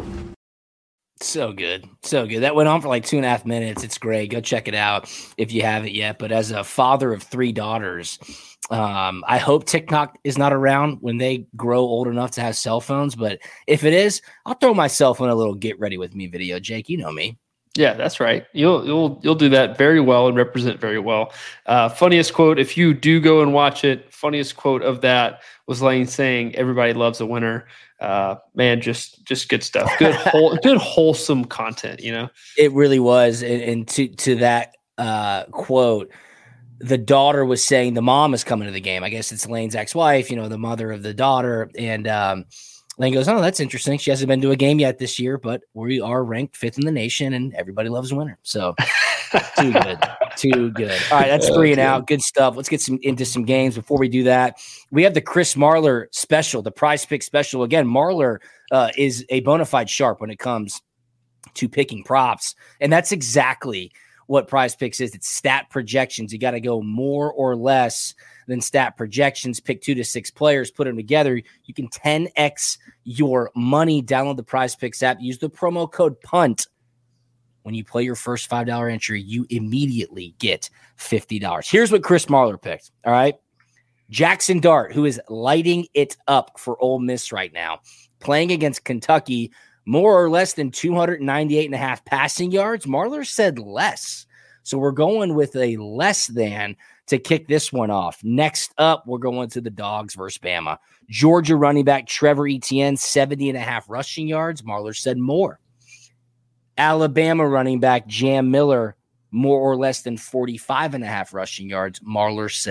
So good. So good. That went on for like two and a half minutes. It's great. Go check it out if you haven't yet. But as a father of three daughters, um, I hope TikTok is not around when they grow old enough to have cell phones. But if it is, I'll throw myself in a little get ready with me video. Jake, you know me. Yeah, that's right. You'll you'll you'll do that very well and represent very well. Uh, funniest quote, if you do go and watch it, funniest quote of that was Lane saying, "Everybody loves a winner." Uh, man, just just good stuff. Good, whole, good wholesome content. You know, it really was. And, and to to that uh, quote, the daughter was saying the mom is coming to the game. I guess it's Lane's ex-wife. You know, the mother of the daughter, and um, Lane goes, "Oh, that's interesting. She hasn't been to a game yet this year, but we are ranked fifth in the nation, and everybody loves a winner." So too good, too good. All right, that's three and out. Good stuff. Let's get some into some games. Before we do that, we have the Chris Marlar special, the Prize Pick special. Again, Marlar uh, is a bona fide sharp when it comes to picking props, and that's exactly what Prize Picks is. It's stat projections. You got to go more or less than stat projections. Pick two to six players, put them together. You can ten x your money. Download the Prize Picks app. Use the promo code PUNT. When you play your first five dollars entry, you immediately get fifty dollars. Here's what Chris Marlar picked, all right? Jackson Dart, who is lighting it up for Ole Miss right now, playing against Kentucky, more or less than two ninety-eight and a half passing yards. Marlar said less. So we're going with a less than to kick this one off. Next up, we're going to the Dogs versus Bama. Georgia running back Trevor Etienne, seventy and a half rushing yards. Marlar said more. Alabama running back Jam Miller, more or less than forty-five and a half rushing yards. Marlar said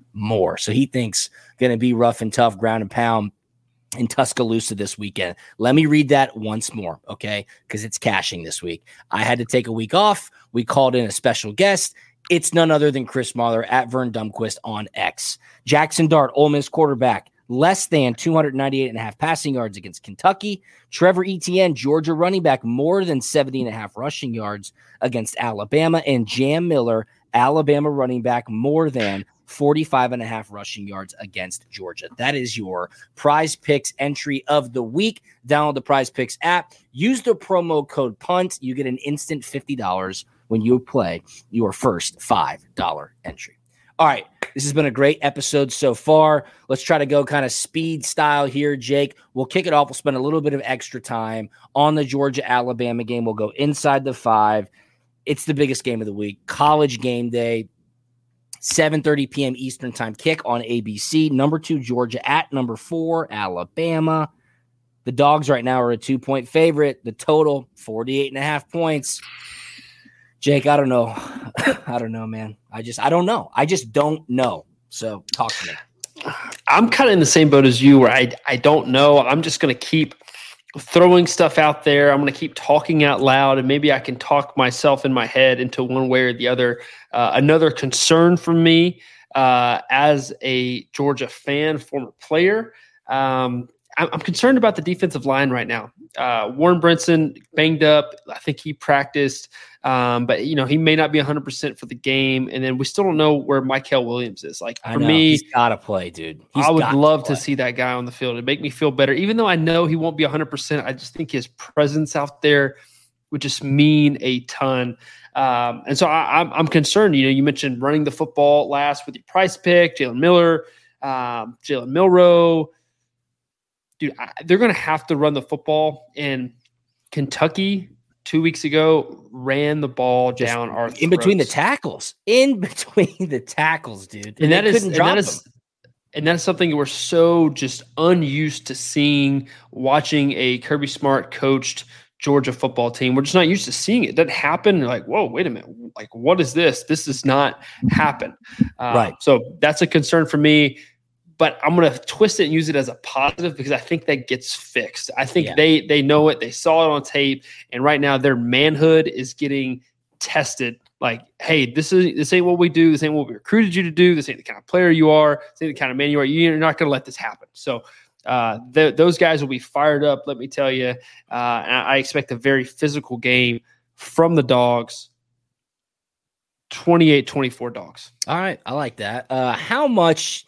more. So he thinks going to be rough and tough, ground and pound in Tuscaloosa this weekend. Let me read that once more, okay? Because it's cashing this week. I had to take a week off. We called in a special guest. It's none other than Chris Marler at Vern Dumquist on X. Jackson Dart, Ole Miss quarterback, less than two ninety-eight and a half passing yards against Kentucky. Trevor Etienne, Georgia running back, more than seventy and a half rushing yards against Alabama. And Jam Miller, Alabama running back, more than forty-five and a half rushing yards against Georgia. That is your Prize Picks entry of the week. Download the Prize Picks app. Use the promo code PUNT. You get an instant fifty dollars when you play your first five dollar entry. All right. This has been a great episode so far. Let's try to go kind of speed style here, Jake. We'll kick it off. We'll spend a little bit of extra time on the Georgia-Alabama game. We'll go inside the five. It's the biggest game of the week. College game day. seven thirty p.m. Eastern time kick on A B C. Number two, Georgia at number four, Alabama. The Dogs right now are a two-point favorite. The total, forty-eight and a half points. Jake, I don't know. I don't know, man. I just, I don't know. I just don't know. So talk to me. I'm kind of in the same boat as you where I, I don't know. I'm just going to keep throwing stuff out there. I'm going to keep talking out loud, and maybe I can talk myself in my head into one way or the other. Uh, another concern for me uh, as a Georgia fan, former player, um, I'm, I'm concerned about the defensive line right now. Uh, Warren Brinson banged up. I think he practiced, um, but you know he may not be one hundred percent for the game. And then we still don't know where Mykel Williams is. Like I for know. me, he's got to play, dude. He's I would got love to, to see that guy on the field. It'd make me feel better, even though I know he won't be one hundred percent. I just think his presence out there would just mean a ton. Um, and so I, I'm, I'm concerned. You know, you mentioned running the football last with your Price Pick, Jalen Miller, um, Jalen Milroe. Dude, I, they're going to have to run the football. And Kentucky two weeks ago ran the ball just down our throats. In between the tackles. In between the tackles, dude. And, and that is, couldn't and drop that is, and that is something we're so just unused to seeing, watching a Kirby Smart coached Georgia football team. We're just not used to seeing it. It doesn't happen. You're like, whoa, wait a minute. Like, what is this? This does not happen. Uh, right. So that's a concern for me. But I'm going to twist it and use it as a positive because I think that gets fixed. I think yeah. they they know it. They saw it on tape. And right now their manhood is getting tested. Like, hey, this is this ain't what we do. This ain't what we recruited you to do. This ain't the kind of player you are. This ain't the kind of man you are. You're not going to let this happen. So uh, th- those guys will be fired up, let me tell you. Uh, and I expect a very physical game from the Dogs. twenty-eight twenty-four Dogs. All right. I like that. Uh, how much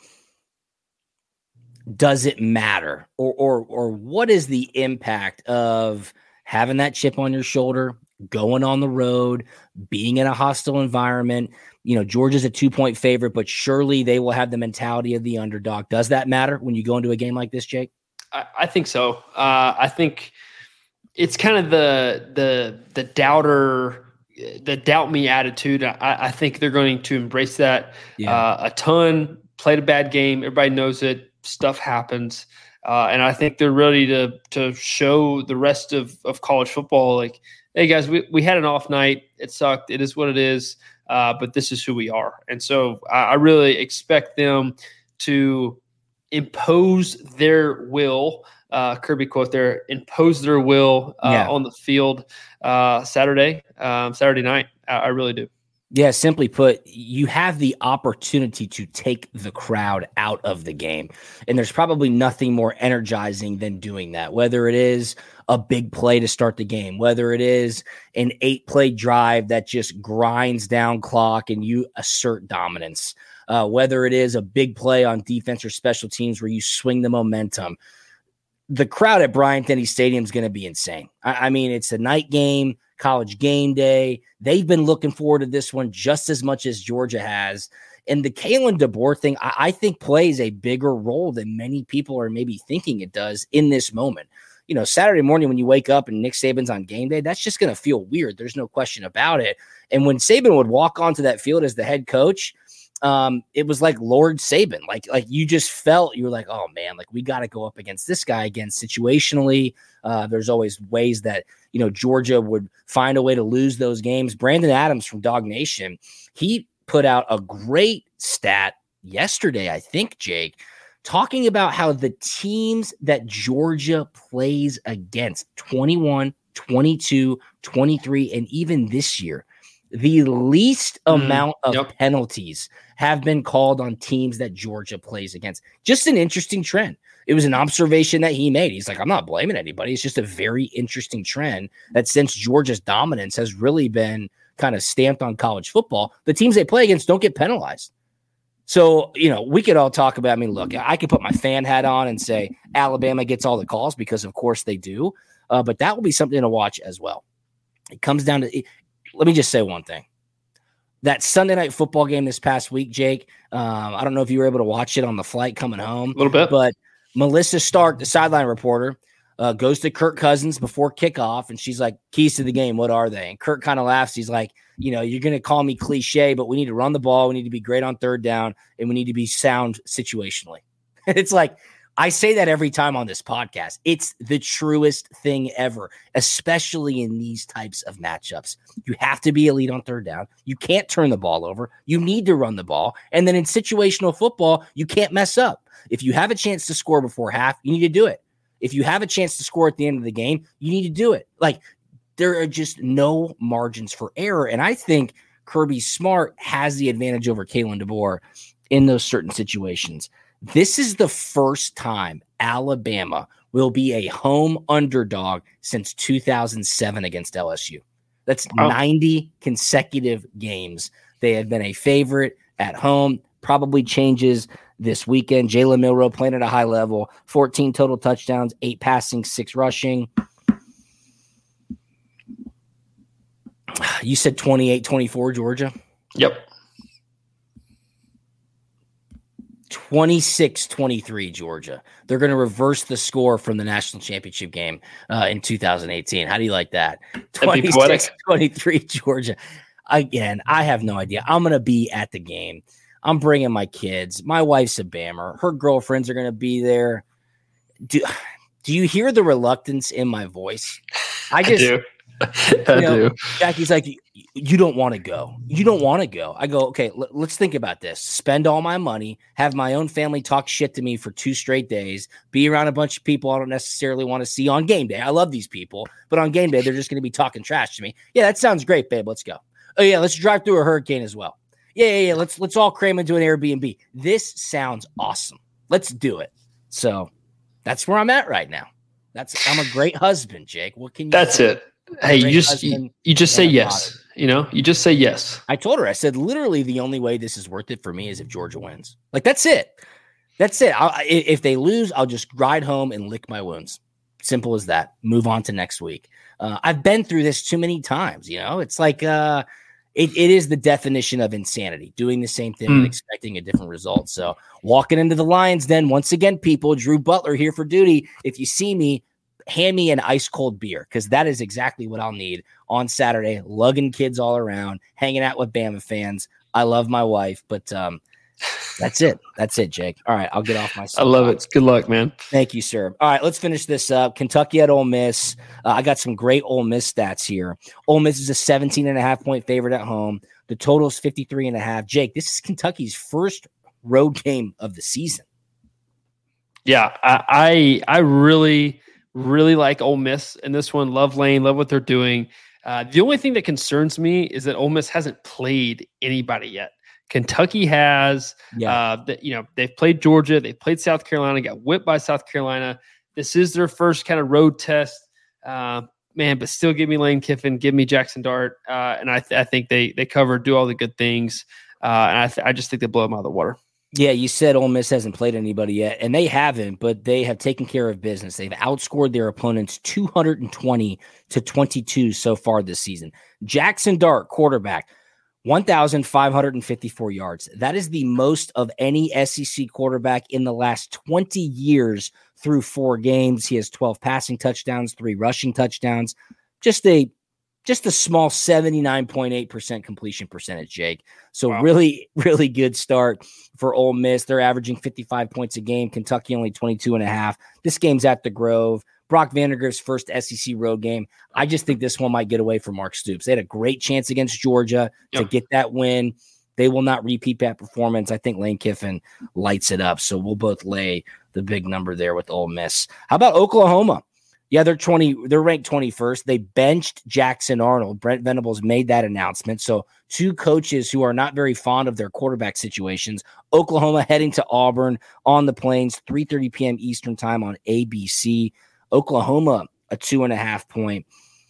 does it matter, or or or what is the impact of having that chip on your shoulder, going on the road, being in a hostile environment? You know, Georgia's a two-point favorite, but surely they will have the mentality of the underdog. Does that matter when you go into a game like this, Jake? I, I think so. Uh, I think it's kind of the the the doubter, the doubt me attitude. I, I think they're going to embrace that yeah. uh, a ton. Played a bad game. Everybody knows it. Stuff happens. Uh, and I think they're ready to to show the rest of, of college football, like, hey, guys, we, we had an off night. It sucked. It is what it is. Uh, but this is who we are. And so I, I really expect them to impose their will, uh, Kirby quote there, impose their will uh, yeah. on the field uh, Saturday, um, Saturday night. I, I really do. Yeah, simply put, you have the opportunity to take the crowd out of the game. And there's probably nothing more energizing than doing that, whether it is a big play to start the game, whether it is an eight-play drive that just grinds down clock and you assert dominance, uh, whether it is a big play on defense or special teams where you swing the momentum. The crowd at Bryant-Denny Stadium is going to be insane. I, I mean, it's a night game. College game day. They've been looking forward to this one just as much as Georgia has. And the Kalen DeBoer thing, I, I think, plays a bigger role than many people are maybe thinking it does in this moment. You know, Saturday morning when you wake up and Nick Saban's on game day, that's just going to feel weird. There's no question about it. And when Saban would walk onto that field as the head coach, um, it was like Lord Saban. Like, like you just felt, you were like, oh man, like we got to go up against this guy again situationally. Uh, there's always ways that, you know, Georgia would find a way to lose those games. Brandon Adams from Dog Nation, he put out a great stat yesterday, I think, Jake, talking about how the teams that Georgia plays against, twenty-one, twenty-two, twenty-three, and even this year, the least mm, amount of yep. penalties have been called on teams that Georgia plays against. Just an interesting trend. It was an observation that he made. He's like, I'm not blaming anybody. It's just a very interesting trend that since Georgia's dominance has really been kind of stamped on college football, the teams they play against don't get penalized. So, you know, we could all talk about, I mean, look, I could put my fan hat on and say Alabama gets all the calls because, of course, they do. Uh, but that will be something to watch as well. It comes down to, let me just say one thing. That Sunday night football game this past week, Jake, um, I don't know if you were able to watch it on the flight coming home. A little bit. But Melissa Stark, the sideline reporter, uh, goes to Kirk Cousins before kickoff, and she's like, keys to the game, what are they? And Kirk kind of laughs. He's like, you know, you're going to call me cliche, but we need to run the ball. We need to be great on third down, and we need to be sound situationally. It's like, I say that every time on this podcast. It's the truest thing ever, especially in these types of matchups. You have to be elite on third down. You can't turn the ball over. You need to run the ball. And then in situational football, you can't mess up. If you have a chance to score before half, you need to do it. If you have a chance to score at the end of the game, you need to do it. Like, there are just no margins for error. And I think Kirby Smart has the advantage over Kalen DeBoer in those certain situations. This is the first time Alabama will be a home underdog since two thousand seven against L S U. That's oh. ninety consecutive games. They have been a favorite at home. Probably changes this weekend. Jalen Milroe playing at a high level, fourteen total touchdowns, eight passing, six rushing. You said twenty-eight twenty-four, Georgia? Yep. twenty-six twenty-three, Georgia. They're going to reverse the score from the national championship game uh, in two thousand eighteen. How do you like that? twenty-six twenty-three, Georgia. Again, I have no idea. I'm going to be at the game. I'm bringing my kids. My wife's a Bammer. Her girlfriends are going to be there. Do, do you hear the reluctance in my voice? I just, I do. I you know, do. Jackie's like, you don't want to go. You don't want to go. I go, okay, l- let's think about this. Spend all my money, have my own family talk shit to me for two straight days, be around a bunch of people I don't necessarily want to see on game day. I love these people, but on game day, they're just going to be talking trash to me. Yeah, that sounds great, babe. Let's go. Oh, yeah, let's drive through a hurricane as well. Yeah, yeah, yeah. Let's let's all cram into an Airbnb. This sounds awesome. Let's do it. So that's where I'm at right now. That's I'm a great husband, Jake. What can you That's say? it. Hey, you just you, you just say yes. Father. You know, you just say yes. I told her, I said, literally the only way this is worth it for me is if Georgia wins. Like, that's it. That's it. I'll, if they lose, I'll just ride home and lick my wounds. Simple as that. Move on to next week. Uh, I've been through this too many times. You know, it's like uh, it, it is the definition of insanity, doing the same thing mm. and expecting a different result. So walking into the Lions den, once again, people, Drew Butler here for duty. If you see me, hand me an ice cold beer, because that is exactly what I'll need on Saturday, lugging kids all around, hanging out with Bama fans. I love my wife, but um, that's it. That's it, Jake. All right, I'll get off my I love it. Good luck, man. Thank you, sir. All right, let's finish this up. Kentucky at Ole Miss. Uh, I got some great Ole Miss stats here. Ole Miss is a seventeen and a half point favorite at home. The total is fifty-three and a half. Jake, this is Kentucky's first road game of the season. Yeah, I I, I really – Really like Ole Miss in this one. Love Lane, love what they're doing. Uh, the only thing that concerns me is that Ole Miss hasn't played anybody yet. Kentucky has. Yeah. Uh, the, you know, they've played Georgia, they've played South Carolina, got whipped by South Carolina. This is their first kind of road test, uh, man. But still, give me Lane Kiffin, give me Jackson Dart, uh, and I, th- I think they they cover, do all the good things, uh, and I, th- I just think they blow them out of the water. Yeah, you said Ole Miss hasn't played anybody yet, and they haven't, but they have taken care of business. They've outscored their opponents two hundred twenty to twenty-two so far this season. Jackson Dart, quarterback, one thousand five hundred fifty-four yards. That is the most of any S E C quarterback in the last twenty years through four games. He has twelve passing touchdowns, three rushing touchdowns. Just a Just a small seventy-nine point eight percent completion percentage, Jake. So wow. really, really good start for Ole Miss. They're averaging fifty-five points a game. Kentucky only twenty-two and a half. This game's at the Grove. Brock Vandagriff's first S E C road game. I just think this one might get away from Mark Stoops. They had a great chance against Georgia yep. to get that win. they will not repeat that performance. I think Lane Kiffin lights it up. So we'll both lay the big number there with Ole Miss. How about Oklahoma? Yeah, they're twenty. They're ranked twenty-first. They benched Jackson Arnold. Brent Venables made that announcement. So two coaches who are not very fond of their quarterback situations. Oklahoma heading to Auburn on the Plains, three thirty p.m. Eastern time on A B C. Oklahoma, a two and a half point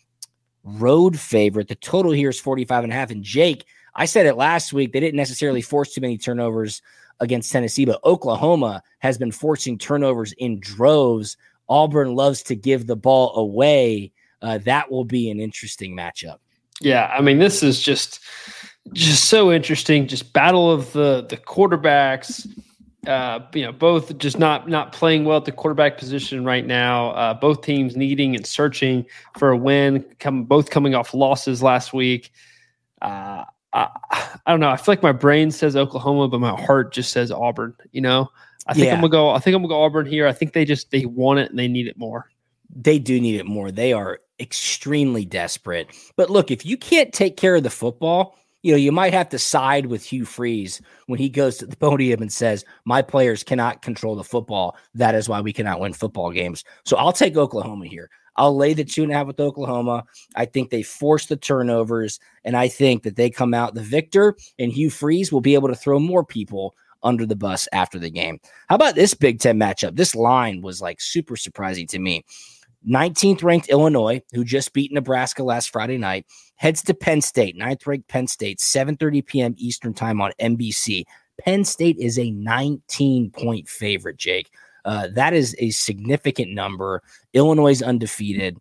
road favorite. The total here is forty-five and a half. And Jake, I said it last week. They didn't necessarily force too many turnovers against Tennessee, but Oklahoma has been forcing turnovers in droves. Auburn loves to give the ball away. Uh, that will be an interesting matchup. Yeah, I mean, this is just just so interesting. Just battle of the the quarterbacks. Uh, you know, both just not not playing well at the quarterback position right now. Uh, both teams needing and searching for a win. Come both coming off losses last week. Uh, I, I don't know. I feel like my brain says Oklahoma, but my heart just says Auburn. You know. I think yeah. I'm gonna go. I think I'm gonna go Auburn here. I think they just they want it and they need it more. They do need it more. They are extremely desperate. But look, if you can't take care of the football, you know you might have to side with Hugh Freeze when he goes to the podium and says, "My players cannot control the football. That is why we cannot win football games." So I'll take Oklahoma here. I'll lay the two and a half with Oklahoma. I think they force the turnovers, and I think that they come out the victor. And Hugh Freeze will be able to throw more people under the bus after the game. How about this Big Ten matchup? This line was like super surprising to me. nineteenth ranked Illinois, who just beat Nebraska last Friday night, heads to Penn State, ninth ranked Penn State, seven thirty p.m. Eastern time on N B C. Penn State is a nineteen point favorite, Jake. Uh, that is a significant number. Illinois is undefeated.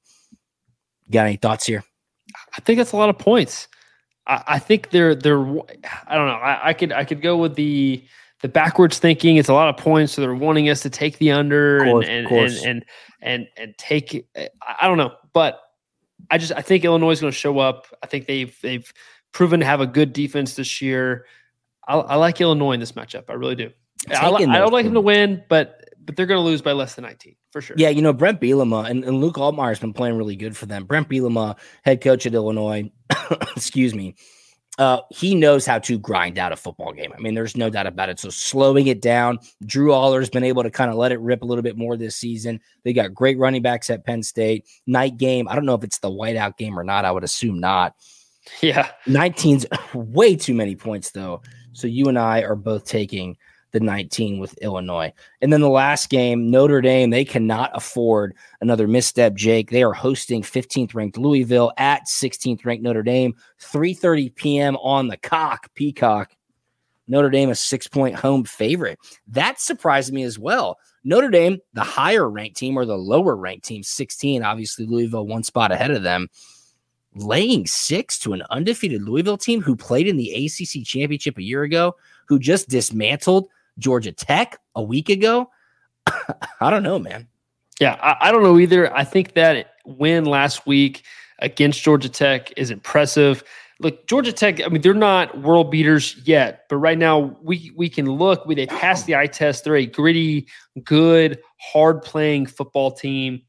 Got any thoughts here? I think that's a lot of points. I, I think they're they're. I don't know. I, I could I could go with the. The backwards thinking, it's a lot of points, so they're wanting us to take the under course, and, and, and and and and take. I don't know, but I just I think Illinois is going to show up. I think they've they've proven to have a good defense this year. I, I like Illinois in this matchup. I really do. I, I don't like them to win, but but they're going to lose by less than nineteen for sure. Yeah, you know Brent Bielema and, and Luke Altmaier has been playing really good for them. Brent Bielema, head coach at Illinois, excuse me. Uh, he knows how to grind out a football game. I mean, there's no doubt about it. So slowing it down, Drew Aller's been able to kind of let it rip a little bit more this season. They got great running backs at Penn State. Night game. I don't know if it's the whiteout game or not. I would assume not. Yeah. nineteen's way too many points, though. So you and I are both taking the nineteen with Illinois. And then the last game, Notre Dame, they cannot afford another misstep, Jake. They are hosting fifteenth ranked Louisville at sixteenth ranked Notre Dame, three thirty p.m. on the cock, Peacock. Notre Dame, a six-point home favorite. That surprised me as well. Notre Dame, the higher-ranked team or the lower-ranked team, sixteen. Obviously, Louisville one spot ahead of them. Laying six to an undefeated Louisville team who played in the A C C championship a year ago, who just dismantled Georgia Tech a week ago. I don't know, man. Yeah, I, I don't know either. I think that win last week against Georgia Tech is impressive. Look, Georgia Tech, I mean, they're not world beaters yet, but right now we we can look. We, they passed the eye test. They're a gritty, good, hard-playing football team,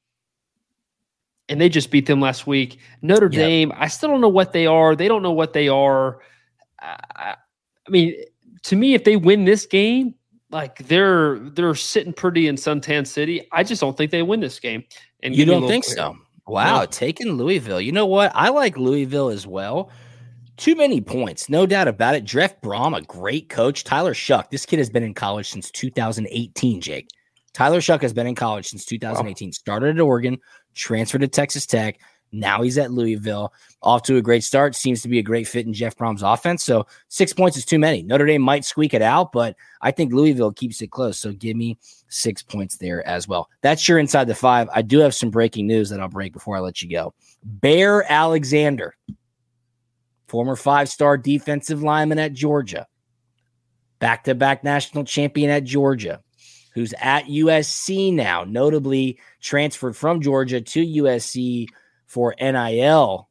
and they just beat them last week. Notre yep. Dame, I still don't know what they are. They don't know what they are. I, I mean, to me, if they win this game, like they're they're sitting pretty in Suntan City. I just don't think they win this game. And you don't think so? Wow, no. Taking Louisville. You know what? I like Louisville as well. Too many points, no doubt about it. Jeff Brom, a great coach. Tyler Shuck, this kid has been in college since two thousand eighteen, Jake. Tyler Shuck has been in college since two thousand eighteen. Wow. Started at Oregon, transferred to Texas Tech. Now he's at Louisville. Off to a great start. Seems to be a great fit in Jeff Brom's offense. So six points is too many. Notre Dame might squeak it out, but I think Louisville keeps it close. So give me six points there as well. That's your Inside the Five. I do have some breaking news that I'll break before I let you go. Bear Alexander, former five-star defensive lineman at Georgia, back-to-back national champion at Georgia, who's at U S C now, notably transferred from Georgia to U S C for N I L.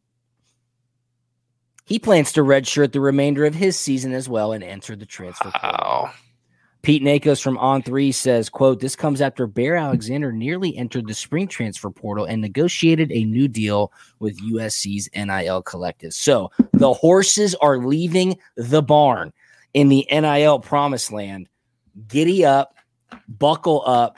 He plans to redshirt the remainder of his season as well and enter the transfer portal. Wow. Pete Nakos from On three says, quote, this comes after Bear Alexander nearly entered the spring transfer portal and negotiated a new deal with U S C's N I L collective. So the horses are leaving the barn. in the N I L promised land. Giddy up, buckle up.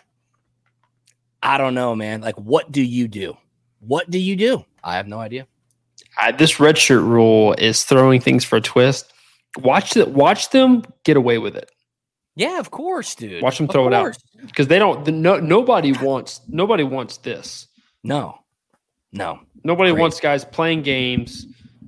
I don't know, man. Like, what do you do? What do you do? I have no idea. Uh, this redshirt rule is throwing things for a twist. Watch it. Watch them get away with it. Yeah, of course, dude. Watch them throw it out because they don't. The, no, nobody wants. Nobody wants this. No, no. Nobody Crazy. wants guys playing games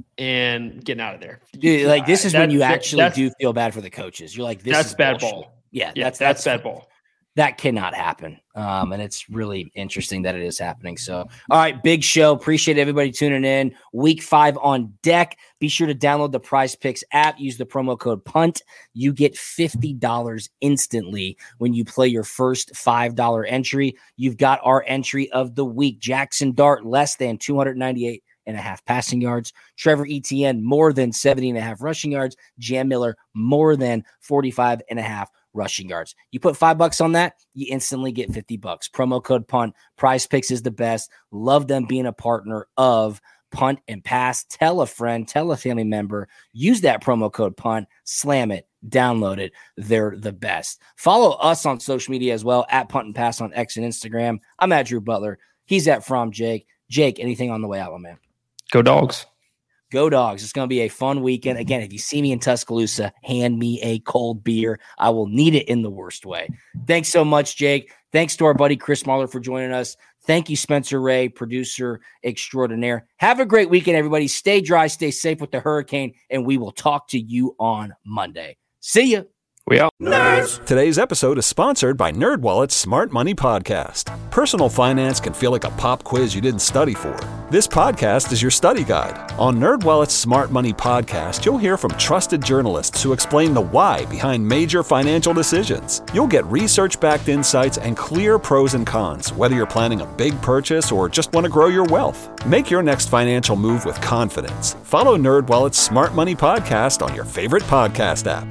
and getting out of there. Dude, like this is that, when you that, actually do feel bad for the coaches. You're like, this that's is bad bullshit. ball. Yeah, yeah, that's, that's that's bad ball. That cannot happen. Um, and it's really interesting that it is happening. So, all right, big show. Appreciate everybody tuning in. Week five on deck. Be sure to download the Prize Picks app. Use the promo code PUNT. You get fifty dollars instantly when you play your first five dollars entry. You've got our entry of the week. Jackson Dart, less than two ninety-eight and a half passing yards. Trevor Etienne, more than seventy and a half rushing yards. Jam Miller, more than forty-five and a half rushing yards. You put five bucks on that, you instantly get fifty bucks. Promo code PUNT. Prize Picks is the best. Love them being a partner of Punt and Pass. Tell a friend, tell a family member. Use that promo code PUNT. Slam it. Download it. They're the best. Follow us on social media as well, at Punt and Pass on X and Instagram. I'm at Drew Butler. He's at From Jake. Jake, anything on the way out, my man? Go Dogs. Go Dogs. It's going to be a fun weekend. Again, if you see me in Tuscaloosa, hand me a cold beer. I will need it in the worst way. Thanks so much, Jake. Thanks to our buddy Chris Marler for joining us. Thank you, Spencer Ray, producer extraordinaire. Have a great weekend, everybody. Stay dry, stay safe with the hurricane, and we will talk to you on Monday. See ya. We out. Nerds. Today's episode is sponsored by NerdWallet's Smart Money Podcast. Personal finance can feel like a pop quiz you didn't study for. This podcast is your study guide. On NerdWallet's Smart Money Podcast, you'll hear from trusted journalists who explain the why behind major financial decisions. You'll get research-backed insights and clear pros and cons, whether you're planning a big purchase or just want to grow your wealth. Make your next financial move with confidence. Follow NerdWallet's Smart Money Podcast on your favorite podcast app.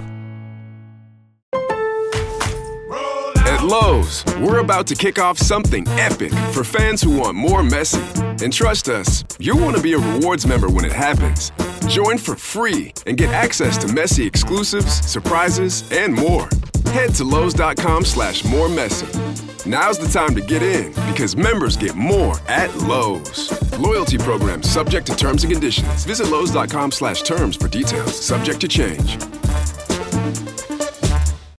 At Lowe's, we're about to kick off something epic for fans who want more Messi. And trust us, you'll want to be a rewards member when it happens. Join for free and get access to Messi exclusives, surprises, and more. Head to Lowe's.com slash more Messi. Now's the time to get in because members get more at Lowe's. Loyalty program subject to terms and conditions. Visit Lowe's.com slash terms for details. Subject to change.